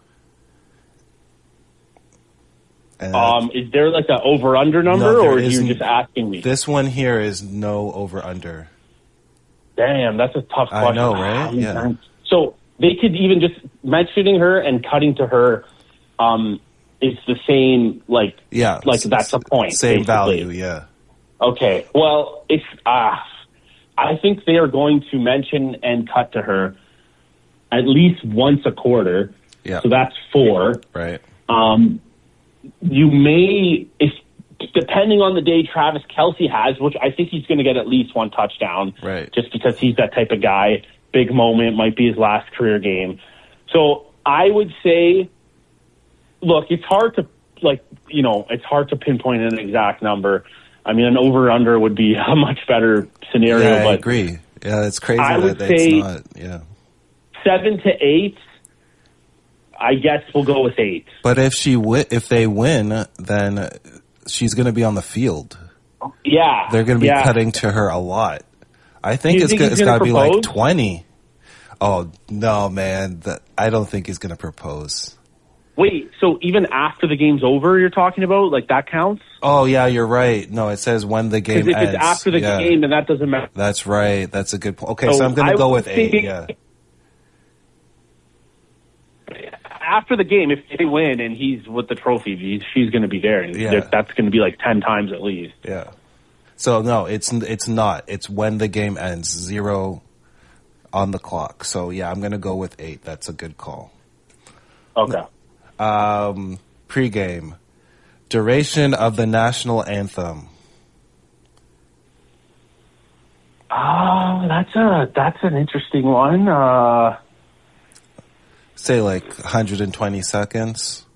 And um, is there like an over-under number, no, or are you isn't. just asking me? This one here is no over-under. Damn, that's a tough question. I know, right? Yeah. So they could even just mentioning her and cutting to her um, is the same, like, yeah, like that's a point. Same basically. value, yeah. Okay, well, if uh, I think they are going to mention and cut to her at least once a quarter. Yeah. So that's four. Right. Um, you may, if depending on the day Travis Kelce has, which I think he's going to get at least one touchdown. Right. Just because he's that type of guy. Big moment, might be his last career game. So I would say, look, it's hard to, like, you know, it's hard to pinpoint an exact number. I mean, an over-under would be a much better scenario. Yeah, I but agree. Yeah, it's crazy I would that it's say not. Yeah. Seven to eight, I guess we'll go with eight. But if she wi- if they win, then she's going to be on the field. Yeah. They're going to be yeah. cutting to her a lot. I think you it's think go- he's it's got to be propose? like twenty. Oh, no, man. That, I don't think he's going to propose. Wait, so even after the game's over, you're talking about? Like, that counts? Oh, yeah, you're right. No, it says when the game ends. Because if it's after the yeah. game, then that doesn't matter. That's right. That's a good point. Okay, so, So I'm going to I go would with eight, think- yeah. After the game, if they win and he's with the trophy, he's, she's going to be there. And Yeah. that's going to be like ten times at least. Yeah. So, no, it's it's not. It's when the game ends. Zero on the clock. So, yeah, I'm going to go with eight. That's a good call. Okay. Um, pre-game. Duration of the national anthem. Oh, that's a that's an interesting one. Uh, Say like one hundred twenty seconds.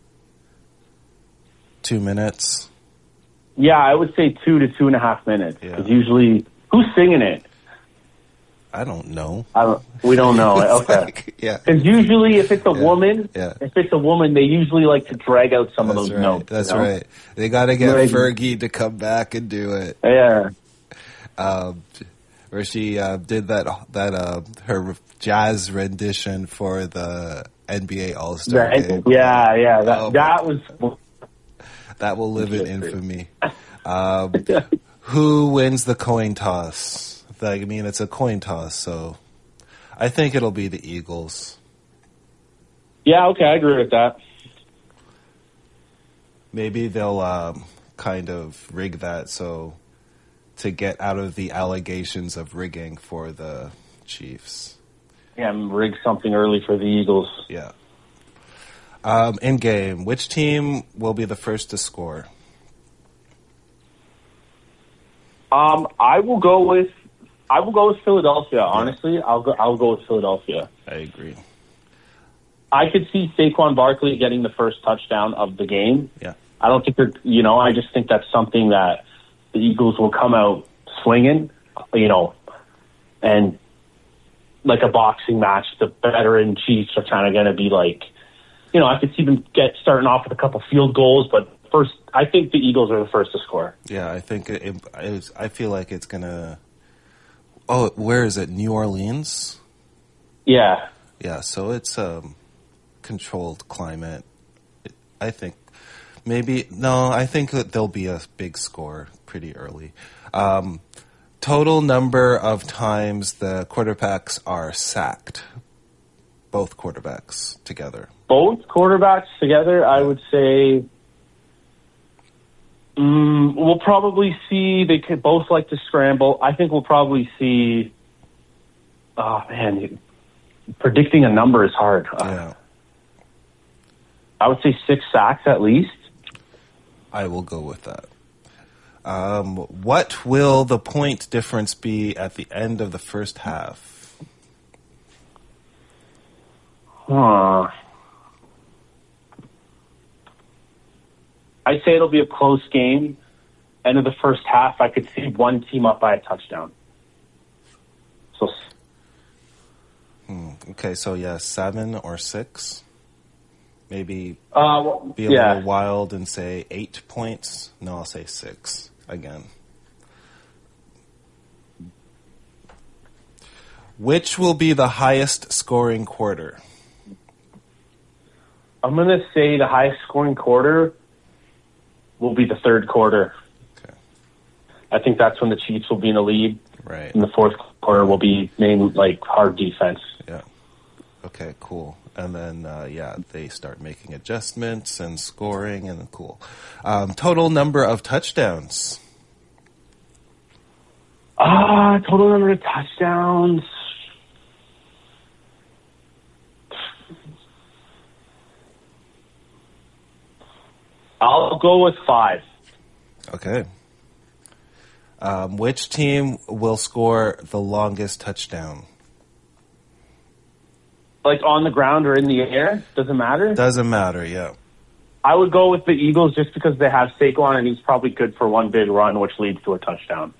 Two minutes. yeah, I would say two to two and a half minutes. Yeah. Because usually, who's singing it? I don't know. I don't, we don't know. It's Okay. like- yeah. Because usually, if it's a Yeah, woman, yeah. if it's a woman, they usually like to drag out some That's of those right. notes. That's you know? right. They got to get Right. Fergie to come back and do it. Yeah. Um, where she uh, did that that uh, her jazz rendition for the N B A All Star Right. game. Yeah, yeah. That Oh, that was. That will live in infamy. Um, who wins the coin toss? Like, I mean, it's a coin toss, so I think it'll be the Eagles. Yeah. Okay, I agree with that. Maybe they'll um, kind of rig that so to get out of the allegations of rigging for the Chiefs. Yeah, rig something early for the Eagles. Yeah. Um, in game, which team will be the first to score? Um, I will go with I will go with Philadelphia. Honestly, I'll go. I'll go with Philadelphia. I agree. I could see Saquon Barkley getting the first touchdown of the game. Yeah. I don't think they're. You know, I just think that's something that the Eagles will come out swinging. You know, and like a boxing match, the veteran Chiefs are kind of going to be like, you know, I could see them get starting off with a couple field goals, but first, I think the Eagles are the first to score. Yeah, I think it, it, it was, I feel like it's gonna. Oh, where is it? New Orleans. Yeah. Yeah, so it's um, controlled climate. It, I think maybe no. I think that there'll be a big score pretty early. Um, total number of times the quarterbacks are sacked. Both quarterbacks together. Both quarterbacks together, I would say. Mm, we'll probably see they could both like to scramble. I think we'll probably see. Oh man, predicting a number is hard. Uh, Yeah, I would say six sacks at least. I will go with that. Um, what will the point difference be at the end of the first half? Huh. I'd say it'll be a close game. End of the first half, I could see one team up by a touchdown. So, Hmm, okay, so yeah, seven or six. Maybe uh, well, be a yeah. little wild and say eight points. No, I'll say six again. Which will be the highest scoring quarter? I'm going to say the highest scoring quarter will be the third quarter. Okay. I think that's when the Chiefs will be in the lead. Right. And the fourth quarter will be main, like, hard defense. Yeah. Okay, cool. And then, uh, yeah, they start making adjustments and scoring, and cool. Um, total number of touchdowns. Ah, total number of touchdowns. I'll go with five. Okay. Um, which team will score the longest touchdown? Like on the ground or in the air, doesn't matter. Doesn't matter, yeah. I would go with the Eagles just because they have Saquon and he's probably good for one big run, which leads to a touchdown.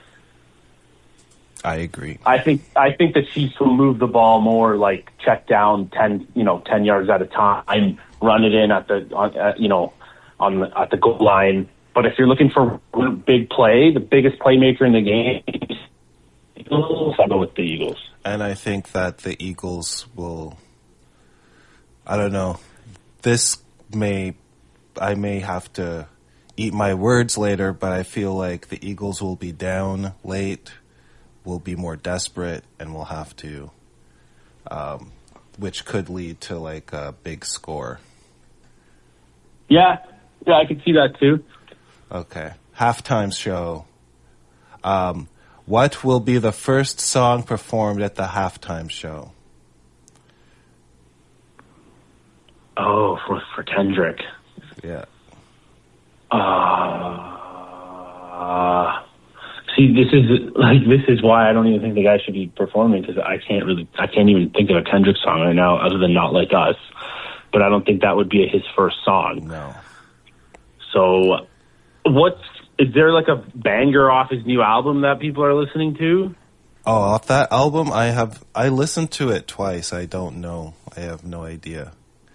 I agree. I think I think the Chiefs will move the ball more, like check down ten, you know, ten yards at a time, run it in at the, on, uh, you know, on the, at the goal line. But if you're looking for a big play, the biggest playmaker in the game, Eagles. I'll go with the Eagles. And I think that the Eagles will, I don't know, this may, I may have to eat my words later, but I feel like the Eagles will be down late, will be more desperate, and will have to, um, which could lead to like a big score. Yeah, yeah, I can see that too. Okay. Halftime show. Um, what will be the first song performed at the halftime show? Oh, for for Kendrick. Yeah. Uh, see, this is like this is why I don't even think the guy should be performing, because I can't really, I can't even think of a Kendrick song right now other than "Not Like Us." But I don't think that would be his first song. No. So, what's is there like a banger off his new album that people are listening to? Oh, off that album, I have I listened to it twice. I don't know. I have no idea.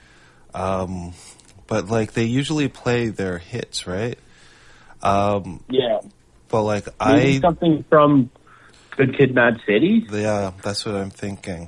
Um, but like they usually play their hits, right? Um, Yeah. but like Maybe I something from Good Kid, Mad City. yeah, that's what I'm thinking.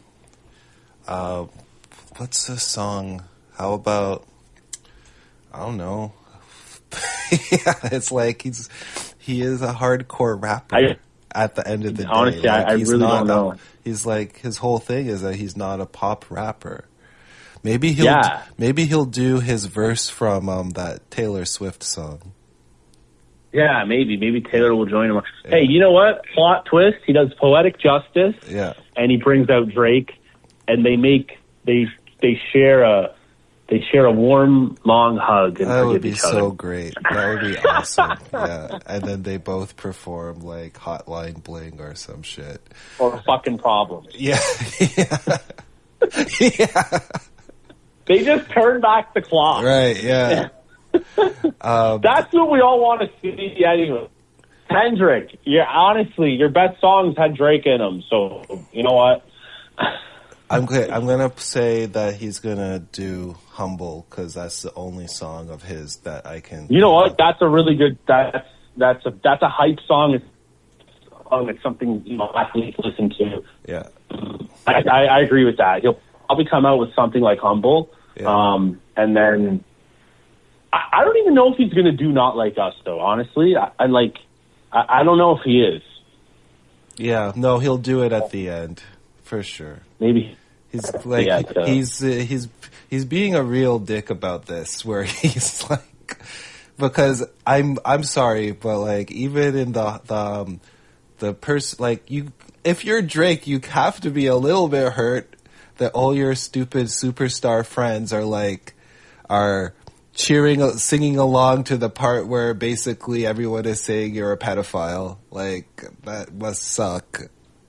Uh, what's the song? How about I don't know. Yeah, it's like he's he is a hardcore rapper I, at the end of the honestly, day. Like, I, I he's really not don't know. A, he's like his whole thing is that he's not a pop rapper. Maybe he'll Yeah. maybe he'll do his verse from um, that Taylor Swift song. Yeah, maybe. Maybe Taylor will join him. Yeah. Hey, you know what? Plot twist. He does Poetic Justice. Yeah. And he brings out Drake, and they make they they share a they share a warm long hug and that would forgive be each so other. great. That would be awesome. Yeah. And then they both perform like Hotline Bling or some shit. Or a fucking problem. Yeah. Yeah. Yeah. They just turn back the clock. Right, yeah. um, That's what we all want to see anyway. Kendrick, yeah, honestly, your best songs had Drake in them, so you know what? I'm g- I'm gonna say that he's gonna do "Humble" because that's the only song of his that I can. You know what? That's a really good. That's that's a that's a hype song. It's, um, it's something you know athletes listen to. Yeah, I, I, I agree with that. He'll probably come out with something like "Humble," yeah. um, and then I, I don't even know if he's gonna do "Not Like Us" though. Honestly, I, I like. I, I don't know if he is. Yeah, no, he'll do it at the end for sure. Maybe. He's like Yeah, so. he's uh, he's he's being a real dick about this, where he's like, because I'm I'm sorry, but like even in the the um, the person like you, if you're Drake, you have to be a little bit hurt that all your stupid superstar friends are like are cheering, singing along to the part where basically everyone is saying you're a pedophile. Like that must suck.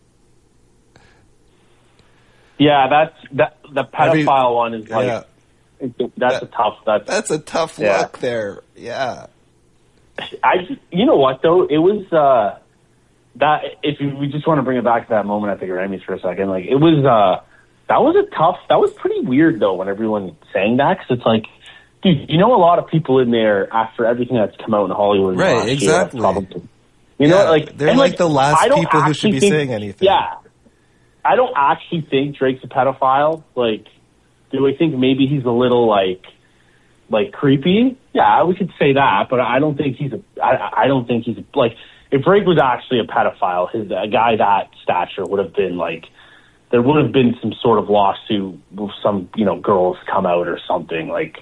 Yeah, that's that. The pedophile Every, one is like yeah. that's that, a tough. That's that's a tough yeah. look there. Yeah. I. You know what though? It was uh, that. If you, we just want to bring it back to that moment at the Grammys for a second, like it was. Uh, that was a tough. That was pretty weird though when everyone sang that, because it's like, dude, you know, a lot of people in there after everything that's come out in Hollywood, Right? last Exactly. Year, probably, you yeah, know, like they're and, like, like the last I don't people who should be think, saying anything. Yeah. I don't actually think Drake's a pedophile. Like, do I think maybe he's a little like, like creepy? Yeah, we could say that, but I don't think he's a. I, I don't think he's a, like. If Drake was actually a pedophile, his a guy that stature would have been like, there would have been some sort of lawsuit with some you know girls come out or something like.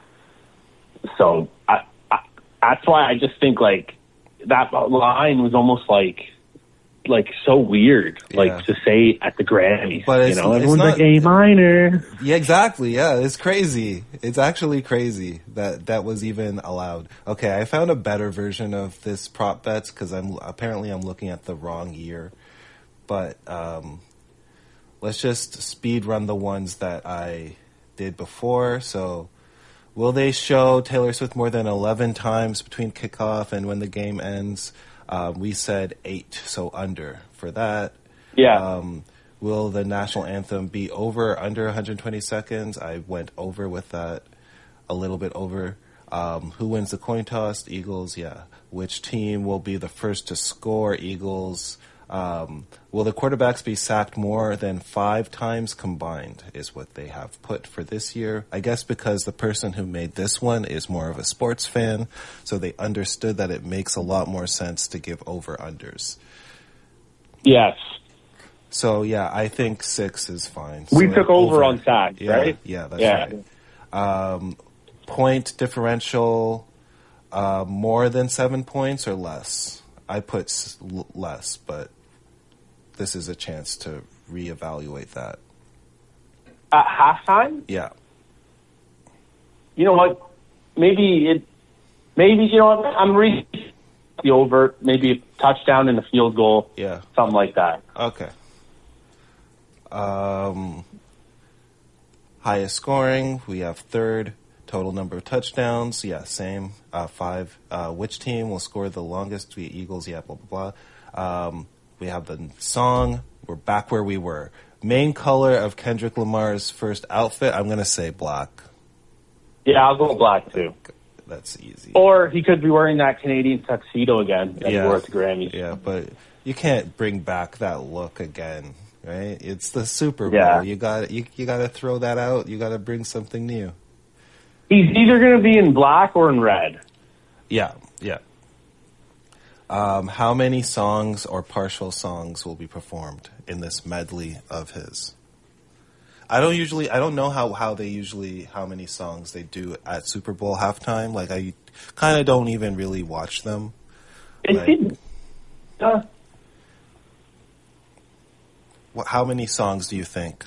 So I, I that's why I just think like that line was almost like. Like so weird, like yeah. to say at the Grammys, but you know, everyone's not, like A minor. Yeah, exactly. Yeah, it's crazy. It's actually crazy that that was even allowed. Okay, I found a better version of this prop bets because I'm apparently I'm looking at the wrong year. But um, let's just speed run the ones that I did before. So, will they show Taylor Swift more than eleven times between kickoff and when the game ends? Um, we said eight, so under for that. Yeah. Um, will the national anthem be over or under one hundred twenty seconds? I went over with that, a little bit over. Um, who wins the coin toss? Eagles, yeah. Which team will be the first to score? Eagles. Um, will the quarterbacks be sacked more than five times combined is what they have put for this year. I guess because the person who made this one is more of a sports fan, so they understood that it makes a lot more sense to give over-unders. Yes. So, yeah, I think six is fine. We so took over, over on sacks, yeah, right? Yeah, that's yeah. right. Um, point differential, uh, more than seven points or less? I put s- l- less, but this is a chance to reevaluate that. At halftime? Yeah. You know what? Maybe it. Maybe you know what? I'm reading the over. Maybe a touchdown and a field goal. Yeah. Something like that. Okay. Um, highest scoring, we have third. Total number of touchdowns, yeah, same. Uh, five. Uh, which team will score the longest? We Eagles, yeah, blah blah blah. Um, we have the song. We're back where we were. Main color of Kendrick Lamar's first outfit. I'm gonna say black. Yeah, I'll go black too. That's easy. Or he could be wearing that Canadian tuxedo again that yeah. he wore at the Grammys. Yeah, but you can't bring back that look again, right? It's the Super Bowl. Yeah. You got you you got to throw that out. You got to bring something new. He's either going to be in black or in red. Yeah, yeah. Um, how many songs or partial songs will be performed in this medley of his? I don't usually, I don't know how, how they usually, how many songs they do at Super Bowl halftime. Like, I kind of don't even really watch them. It like, did. Uh, what, how many songs do you think?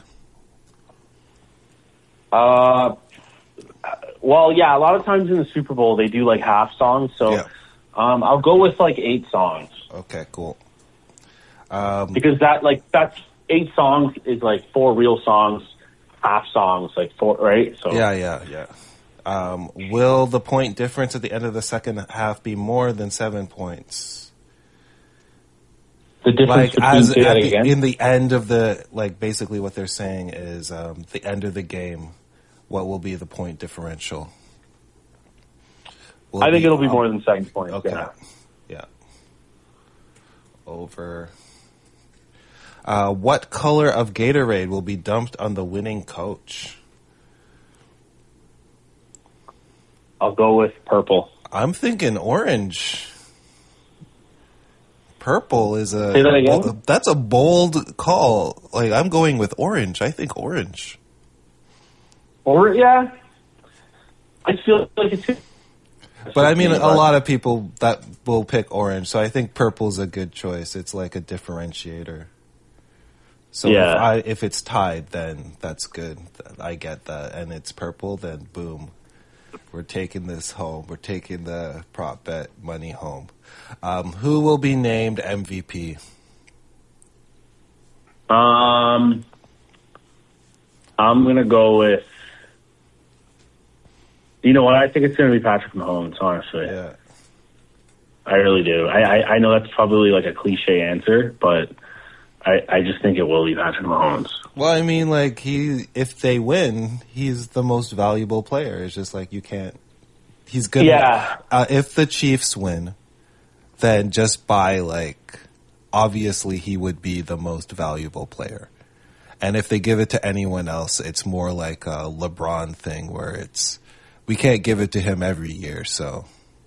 uh, well, yeah, a lot of times in the Super Bowl they do like half songs, so Yeah. um, I'll go with like eight songs. Okay, cool. Um, Because that, like, that's eight songs is like four real songs, half songs, like four, right? So yeah, yeah, yeah. Um, will the point difference at the end of the second half be more than seven points? the difference Like between as say that at the, again. in the end of the like basically what they're saying is um, the end of the game. What will be the point differential? Will I think be, it'll be um, more than seven points. Okay. Yeah. Yeah. Over. Uh, what color of Gatorade will be dumped on the winning coach? I'll go with purple. I'm thinking orange. Purple is a Say that again? that's a bold call. Like I'm going with orange. I think orange. Or yeah, I feel like it's. But I mean, a lot of people that will pick orange, so I think purple's a good choice. It's like a differentiator. So Yeah. if, I, if it's tied, then that's good. I get that. And it's purple, then boom. We're taking this home. We're taking the prop bet money home. Um, who will be named M V P? Um, I'm gonna go with. You know what? I think it's gonna be Patrick Mahomes. Honestly, Yeah. I really do. I, I I know that's probably like a cliche answer, but I I just think it will be Patrick Mahomes. Well, I mean, like he, if they win, he's the most valuable player. It's just like you can't. He's gonna. Yeah. Uh, if the Chiefs win, then just by like, obviously he would be the most valuable player. And if they give it to anyone else, it's more like a LeBron thing where it's we can't give it to him every year. So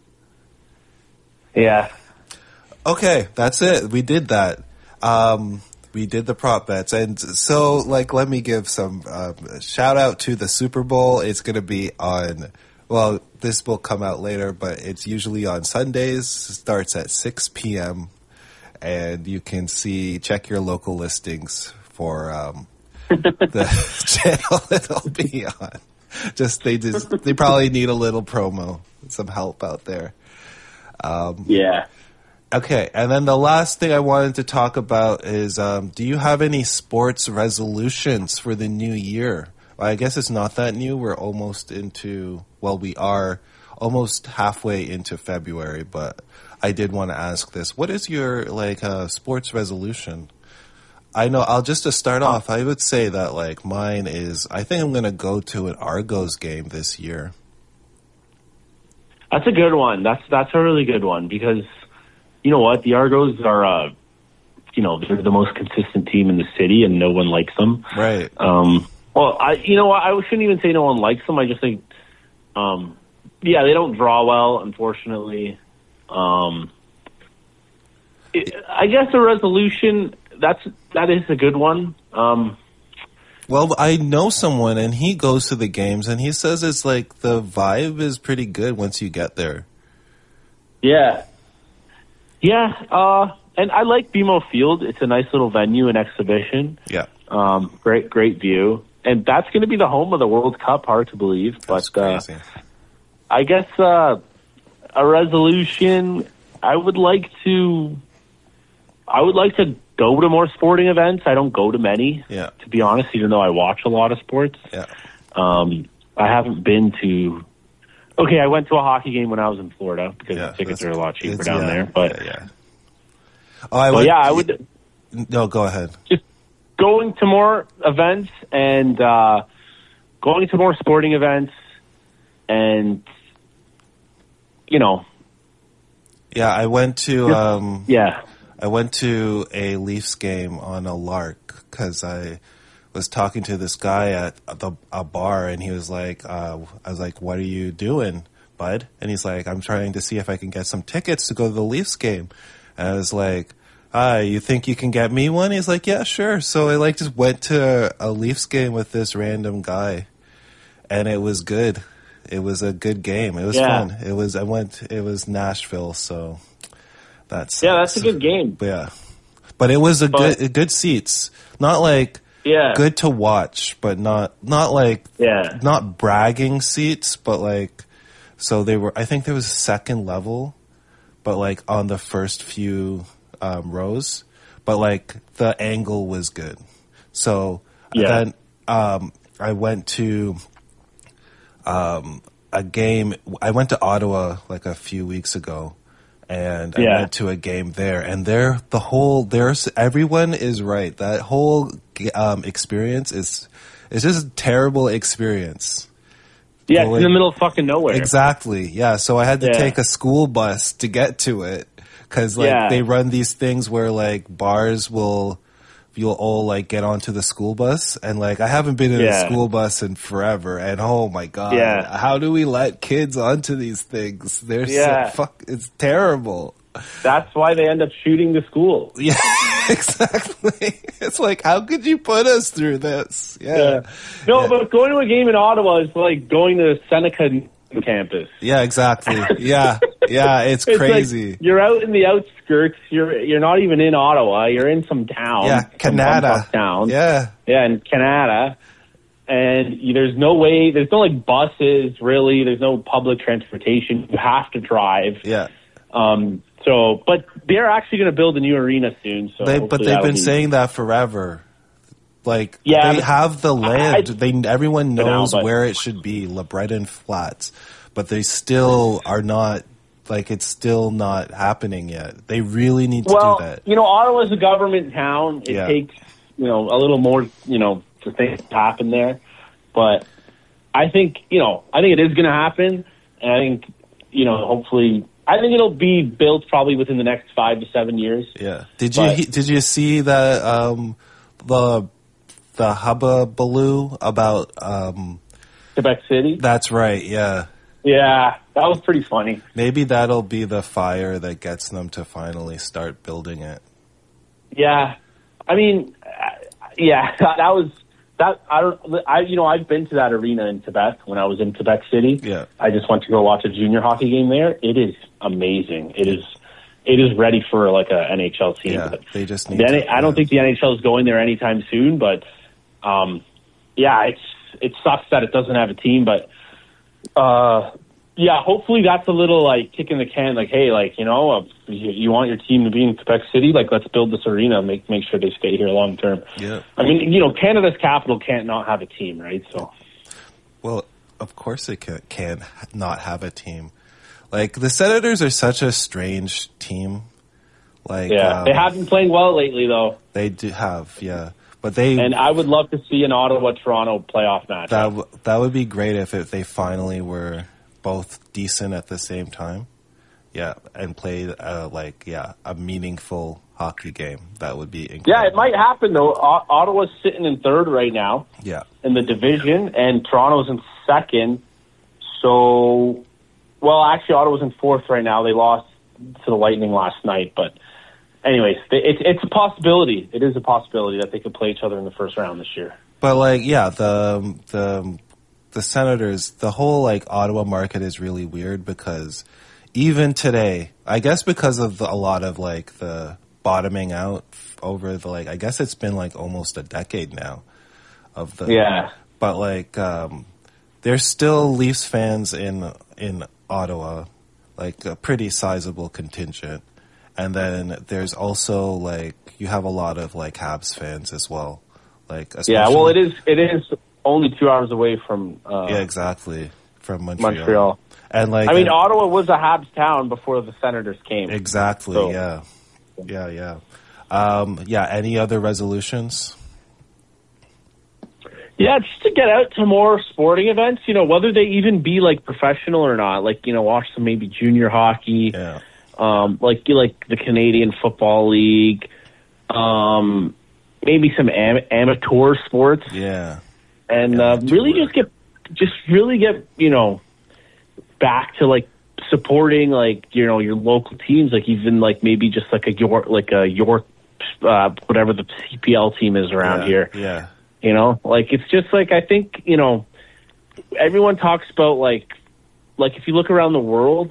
Yeah. okay, that's it. We did that. Um, we did the prop bets, and so like let me give some um, shout out to the Super Bowl. It's going to be on. Well, this will come out later, but it's usually on Sundays. Starts at six p.m. and you can see check your local listings for um, the channel it'll be on. Just they just they probably need a little promo, some help out there. Um, Yeah. Okay, and then the last thing I wanted to talk about is, um, do you have any sports resolutions for the new year? Well, I guess it's not that new. We're almost into, well, we are almost halfway into February, but I did want to ask this. What is your, like, uh, sports resolution? I know, I'll just to start off, I would say that, like, mine is, I think I'm going to go to an Argos game this year. That's a good one. That's that's a really good one because you know what? The Argos are a you know, they're the most consistent team in the city and no one likes them. Right. Um, well, I, you know, I shouldn't even say no one likes them. I just think, um, yeah, they don't draw well, unfortunately. Um, it, I guess a resolution, that's, that is a good one. Um, Well, I know someone, and he goes to the games, and he says it's like the vibe is pretty good once you get there. Yeah. Yeah, uh, and I like B M O Field. It's a nice little venue and exhibition. Yeah. Um, great, great view. And that's going to be the home of the World Cup, hard to believe. That's but uh, crazy. I guess uh, a resolution, I would like to... I would like to go to more sporting events. I don't go to many, Yeah. to be honest, even though I watch a lot of sports. Yeah. Um, I haven't been to... Okay, I went to a hockey game when I was in Florida because Yeah, the tickets that's- are a lot cheaper it's- down yeah, there. But, yeah, yeah. Oh, I but went, yeah, I would... No, go ahead. Just going to more events and uh, going to more sporting events and, you know... Yeah, I went to... Um, Yeah. I went to a Leafs game on a lark because I was talking to this guy at the, a bar, and he was like, uh, I was like, what are you doing, bud? And he's like, I'm trying to see if I can get some tickets to go to the Leafs game. And I was like, hi, you think you can get me one? He's like, yeah, sure. So I like just went to a Leafs game with this random guy, and it was good. It was a good game. It was Yeah. fun. It was, I went, it was Nashville, so... That's Yeah, that's a good game. Yeah, but it was a But- good good seats. Not like Yeah. good to watch, but not not like Yeah. not bragging seats, but like so they were. I think there was a second level, but like on the first few um, rows, but like the angle was good. So Yeah. then um, I went to um, a game. I went to Ottawa like a few weeks ago. And I Yeah. went to a game there, and there, the whole, there's, everyone is right. That whole um, experience is, is just a terrible experience. Yeah, it's Going- in the middle of fucking nowhere. Exactly. Yeah. So I had to Yeah. take a school bus to get to it. Cause like Yeah. they run these things where like bars will, you'll all like get onto the school bus, and like I haven't been in Yeah. a school bus in forever, and oh my god, Yeah. how do we let kids onto these things? They're Yeah. so fuck, it's terrible. That's why they end up shooting the school. Yeah, exactly. It's like, how could you put us through this? Yeah, Yeah. No, Yeah. but going to a game in Ottawa is like going to Seneca campus. yeah, exactly. Yeah, yeah, it's It's crazy. like you're out in the outskirts. You're you're not even in Ottawa. You're in some town. Yeah, some Canada. bumfuck town. Yeah, Yeah, in Canada. And you- there's no way. There's no like buses. Really, there's no public transportation. You have to drive. yeah. Um. So, but they're actually going to build a new arena soon. So, They, but hopefully they've that'll been be- saying that forever. Like Yeah, they but have the land. I- they everyone For now, knows but- where it should be, LeBreton Flats, but they still are not. Like it's still not happening yet. They really need to Well, do that. you know, Ottawa's a government town. It Yeah. takes, you know, a little more, you know, for things to happen there. But I think, you know, I think it is going to happen. And I think, you know, hopefully, I think it'll be built probably within the next five to seven years. Yeah. Did you But- he- did you see that um, the the hubbubaloo about? Um, Quebec City. that's right. Yeah. Yeah, that was pretty funny. Maybe that'll be the fire that gets them to finally start building it. Yeah, I mean, uh, yeah, that was that. I don't. I you know I've been to that arena in Quebec when I was in Quebec City. Yeah. I just went to go watch a junior hockey game there. It is amazing. It is. It is ready for like a N H L team. Yeah, But they just need the to- N- I don't yeah. think the N H L is going there anytime soon. But um, yeah, it's it sucks that it doesn't have a team. But uh, yeah, hopefully that's a little like kick in the can. Like, hey, like you know, uh, you, you want your team to be in Quebec City? Like, let's build this arena. Make make sure they stay here long term. Yeah. I mean, you know, Canada's capital can't not have a team, right? So Well, of course it can, can not have a team. Like the Senators are such a strange team. Like yeah, um, they have been playing well lately, though. they do have, yeah. But they And I would love to see an Ottawa-Toronto playoff match. that w- that would be great if it, they finally were both decent at the same time. Yeah, and play uh, like yeah a meaningful hockey game. That would be incredible. Yeah, it might happen though. O- Ottawa's sitting in third right now. Yeah. In the division, and Toronto's in second. So, well, actually, Ottawa's in fourth right now. They lost to the Lightning last night, but anyways, it's it's a possibility. It is a possibility that they could play each other in the first round this year. But like, yeah, the the the Senators, the whole like Ottawa market is really weird because even today, I guess because of the, a lot of like the bottoming out over the like, I guess it's been like almost a decade now of the yeah. But like, um, there's still Leafs fans in in Ottawa, like a pretty sizable contingent, and then there's also like you have a lot of like Habs fans as well. Like, yeah, well, it is it is only two hours away from uh, yeah, exactly from Montreal. Montreal. And like, I mean, uh, Ottawa was a Habs town before the Senators came. Exactly. So. Yeah. Yeah. Yeah. Um, yeah. Any other resolutions? Yeah, just to get out to more sporting events. You know, whether they even be like professional or not. Like, you know, watch some maybe junior hockey. Yeah. Um, like like the Canadian Football League. Um, maybe some am- amateur sports. Yeah. And uh, really just get, just really get, you know, back to like supporting like, you know, your local teams, like even like maybe just like a York, like a York, uh, whatever the C P L team is around yeah. here. Yeah. You know, like it's just like, I think, you know, everyone talks about like, like if you look around the world,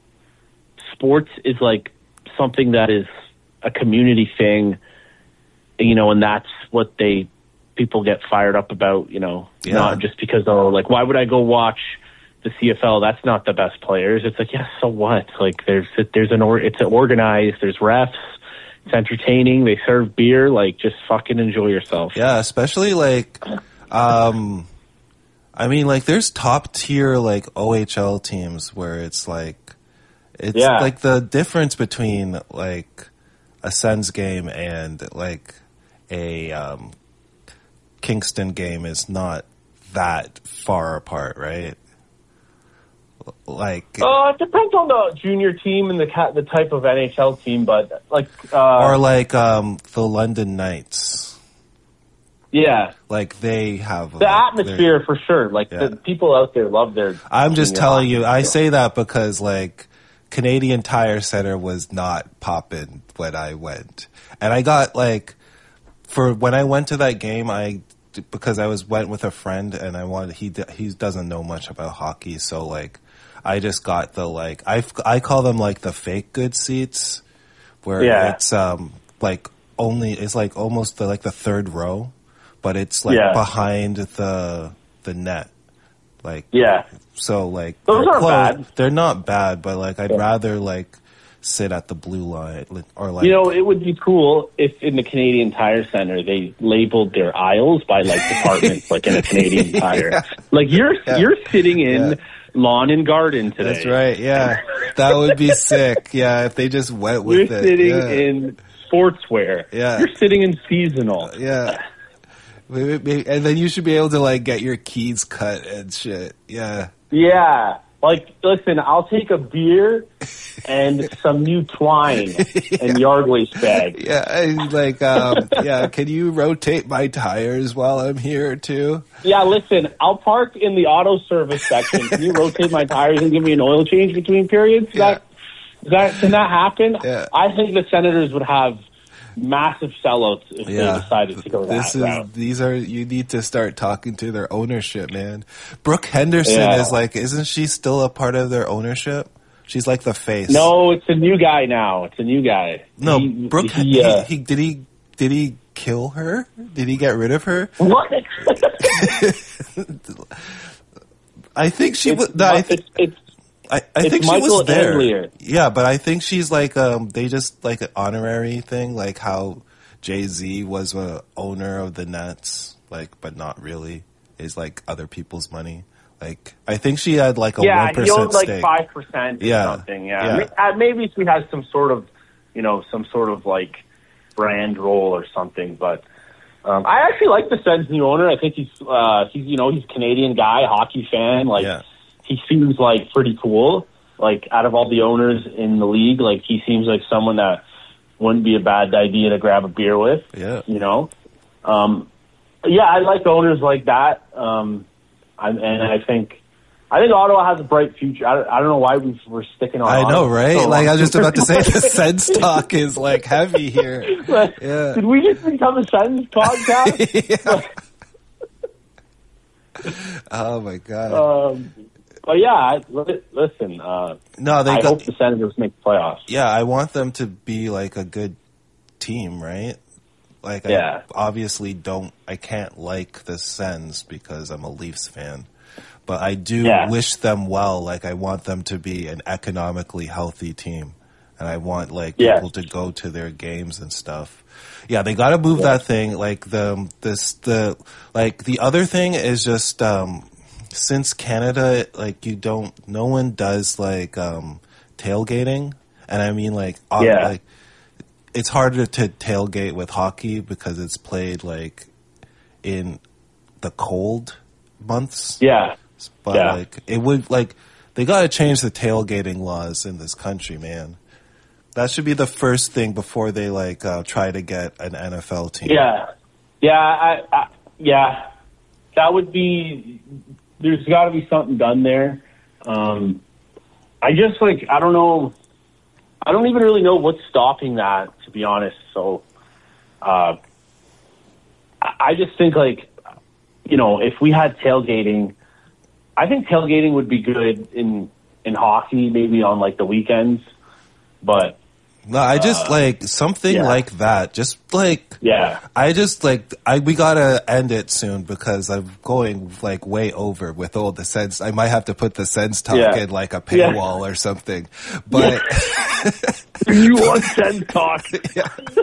sports is like something that is a community thing, you know, and that's what they, people get fired up about, you know, Yeah. not just because, oh, like, why would I go watch the C F L? That's not the best players. It's like, yeah, so what? Like, there's, there's an, or, it's organized, there's refs, it's entertaining, they serve beer, like, just fucking enjoy yourself. Yeah, especially like, um, I mean, like, there's top tier like O H L teams where it's like, it's Yeah. like the difference between like a Sens game and like a um, Kingston game is not that far apart, right? Like, Uh, it depends on the junior team and the ca- the type of N H L team, but like, uh, or like um, the London Knights. yeah, Like they have the like, atmosphere for sure. Like Yeah. the people out there love their. I'm just junior telling hockey. you, I say that because like Canadian Tire Center was not popping when I went, and I got like for when I went to that game, I because I was went with a friend and I wanted he he doesn't know much about hockey, so like I just got the like I I call them like the fake good seats, where Yeah. it's um like only it's like almost the, like the third row, but it's like Yeah. behind the the net, like Yeah, so like Those they're aren't bad. They're not bad, but like I'd Yeah. rather like sit at the blue line or like you know, it would be cool if in the Canadian Tire Center they labeled their aisles by like departments, like in a Canadian Tire. Yeah. Like you're Yeah. you're sitting in Yeah. lawn and garden today. That's right. Yeah, that would be sick. Yeah, if they just went with You're it. sitting yeah. in sportswear. Yeah. You're sitting in seasonal. Yeah. Maybe, maybe, and then you should be able to like get your keys cut and shit. Yeah. Yeah. Like, listen, I'll take a beer and some new twine and yard waste bag. Yeah. And like, um, yeah. Can you rotate my tires while I'm here too? Yeah, listen, I'll park in the auto service section. Can you rotate my tires and give me an oil change between periods? Is Yeah. that, is that, can that happen? Yeah. I think the Senators would have massive sellouts if Yeah. they decided to go that This is route. these are you need to start talking to their ownership, man. Brooke Henderson Yeah. is like, isn't she still a part of their ownership? She's like the face. No, it's a new guy now. It's a new guy. no. He- Brooke, he, he, uh, he did he did he kill her? Did he get rid of her? What? I think she was. it's, no, I, think it's, it's I, I it's think she Michael was there. Andlier. Yeah, but I think she's like um they just like an honorary thing, like how Jay-Z was a owner of the Nets, like but not really. Is like other people's money. Like I think she had like a yeah, one he owns percent like stake. five percent or Yeah. something. Yeah, Yeah. Ma- uh, maybe she has some sort of, you know, some sort of like brand role or something. But um, I actually like the Sens new owner. I think he's uh, he's you know he's a Canadian guy, hockey fan. Like Yeah. he seems like pretty cool. Like, out of all the owners in the league, like, he seems like someone that wouldn't be a bad idea to grab a beer with. Yeah. You know? Um, yeah, I like owners like that. Um, I'm, and I think, I think Ottawa has a bright future. I don't, I don't know why we, we're sticking on. I know, Ottawa right? so like, I was just about to say the long. Sens talk is like heavy here. Yeah. Did we just become a Sens podcast? Oh my god. um, but yeah, I, listen. Uh, no, they I got, hope the Senators make the playoffs. Yeah, I want them to be like a good team, right? Like, yeah. I obviously don't, I can't like the Sens because I'm a Leafs fan, but I do yeah. wish them well. Like, I want them to be an economically healthy team, and I want like yeah. people to go to their games and stuff. Yeah, they got to move yeah. that thing. Like the this the like the other thing is just um, since Canada, like you don't, no one does like um, tailgating, and I mean like uh, yeah. like it's harder to tailgate with hockey because it's played like in the cold months. Yeah, but yeah. like it would like they got to change the tailgating laws in this country, man. That should be the first thing before they like uh, try to get an N F L team. Yeah, yeah, I, I, yeah. That would be. There's got to be something done there. Um, I just like I don't know. I don't even really know what's stopping that, to be honest. So, uh, I just think like, you know, if we had tailgating, I think tailgating would be good in in hockey, maybe on like the weekends. But no, I just uh, like something yeah. like that. Just like yeah, I just like I we gotta end it soon because I'm going like way over with all the Sens. I might have to put the Sens talk yeah. in like a paywall yeah. or something. But yeah. you want Sens talk? Yeah.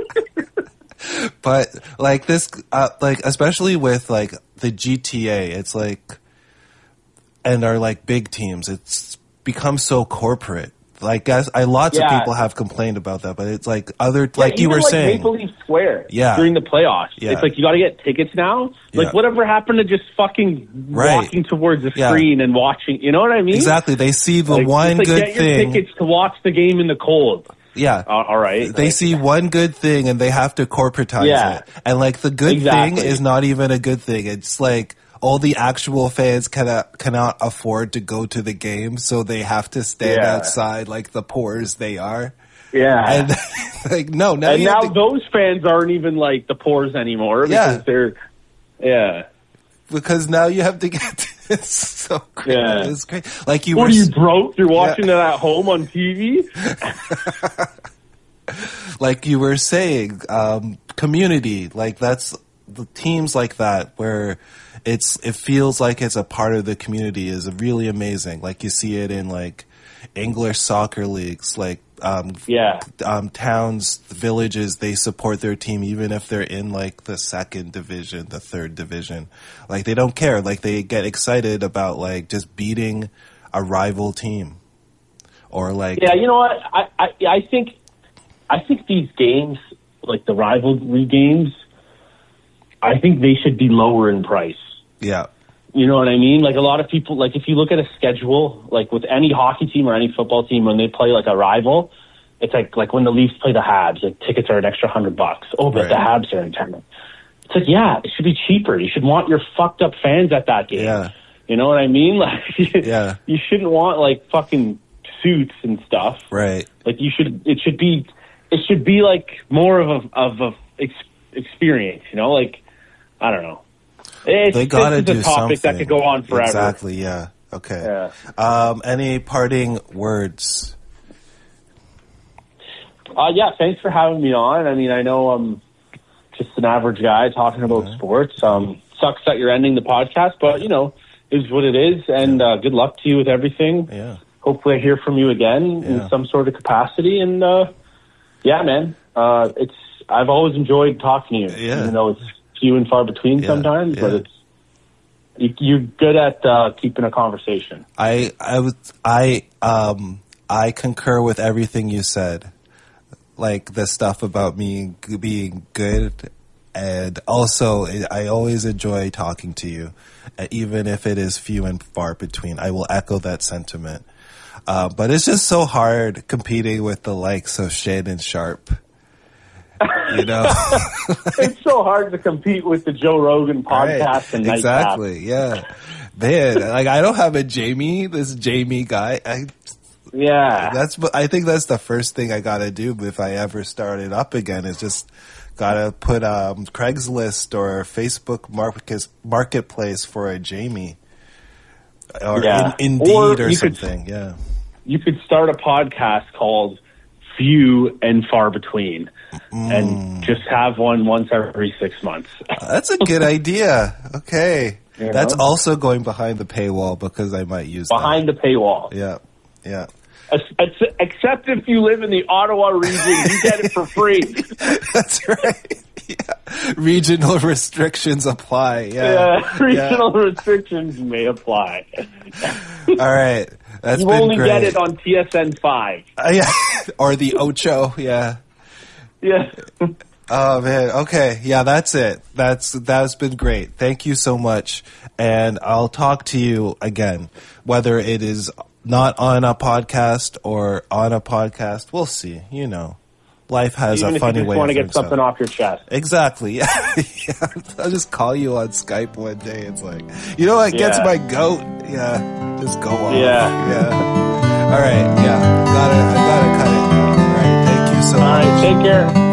But like this, uh, like especially with like the G T A, it's like, and our like big teams, it's become so corporate. Like, guys, I lots yeah. of people have complained about that, but it's like other, yeah, like you were like saying, Maple Leaf Square, yeah. during the playoffs. Yeah. It's like you got to get tickets now. Like, yeah. whatever happened to just fucking right. walking towards the yeah. screen and watching? You know what I mean? Exactly. They see the like, one like, good get your thing. Tickets to watch the game in the cold. Yeah. Uh, all right. They like, see one good thing and they have to corporatize yeah. it. And like the good exactly. thing is not even a good thing. It's like all the actual fans cannot cannot afford to go to the game, so they have to stand yeah. outside like the poors they are. Yeah. And like no, now and you now have to, those fans aren't even like the poors anymore yeah. because they're yeah. Because now you have to get it's so great. Yeah. It's great. Like you what were are you broke? You're watching yeah. it at home on T V? Like you were saying, um, community, like that's the teams like that where it's it feels like it's a part of the community is really amazing. Like you see it in like English soccer leagues, like um, yeah, um, towns, villages, they support their team even if they're in like the second division, the third division. Like they don't care. Like they get excited about like just beating a rival team, or like yeah. You know what? I I, I think I think these games, like the rivalry games, I think they should be lower in price. Yeah. You know what I mean? Like a lot of people, like if you look at a schedule, like with any hockey team or any football team, when they play like a rival, it's like like when the Leafs play the Habs, like tickets are an extra hundred bucks. Oh, but right. the Habs are in town. It's like, yeah, it should be cheaper. You should want your fucked up fans at that game. Yeah. You know what I mean? Like, yeah. You shouldn't want like fucking suits and stuff. Right. Like you should, it should be, it should be like more of a of a ex- experience. You know, like I don't know. It's, they gotta this is do a topic something. that could go on forever. Exactly. Yeah. Okay. Yeah. Um, any parting words? Uh, yeah. Thanks for having me on. I mean, I know I'm just an average guy talking about yeah. sports. Um, sucks that you're ending the podcast, but you know, it is what it is. And uh, good luck to you with everything. Yeah. Hopefully, I hear from you again yeah. in some sort of capacity. And uh, yeah, man, uh, it's I've always enjoyed talking to you, yeah. even though it's few and far between yeah, sometimes, yeah. but it's you, you're good at uh, keeping a conversation. I I was I um I concur with everything you said, like the stuff about me being good, and also I always enjoy talking to you, even if it is few and far between. I will echo that sentiment. Uh, but it's just so hard competing with the likes of Shannon Sharp. You know, it's so hard to compete with the Joe Rogan podcast right. and Nightcap. Exactly, yeah. Man, like I don't have a Jamie, this Jamie guy. I, yeah, that's. I think that's the first thing I got to do if I ever start it up again. Is just gotta put um, Craigslist or Facebook market, marketplace for a Jamie, or yeah. in, Indeed or, or something. Could, yeah, you could start a podcast called Few and Far Between. Mm. And just have one once every six months. That's a good idea. Okay. You That's know? also going behind the paywall because I might use behind that. the paywall. Yeah. Yeah. Except if you live in the Ottawa region, you get it for free. That's right. Yeah. Regional restrictions apply. Yeah. yeah regional yeah. restrictions may apply. All right. That's you been only great. get it on T S N five. Uh, yeah. Or the Ocho. Yeah. Yeah. Oh man. Okay. Yeah, that's it. That's that's been great. Thank you so much. And I'll talk to you again, whether it is not on a podcast or on a podcast. We'll see. You know, life has Even a if funny you just way. Want to of get something stuff. off your chest? Exactly. Yeah. yeah. I'll just call you on Skype one day. It's like, you know what gets yeah. my goat? Yeah. Just go off. Yeah. Yeah. All right. Yeah. Gotta. I gotta cut it. All right. Thank you so All much. right. Take care.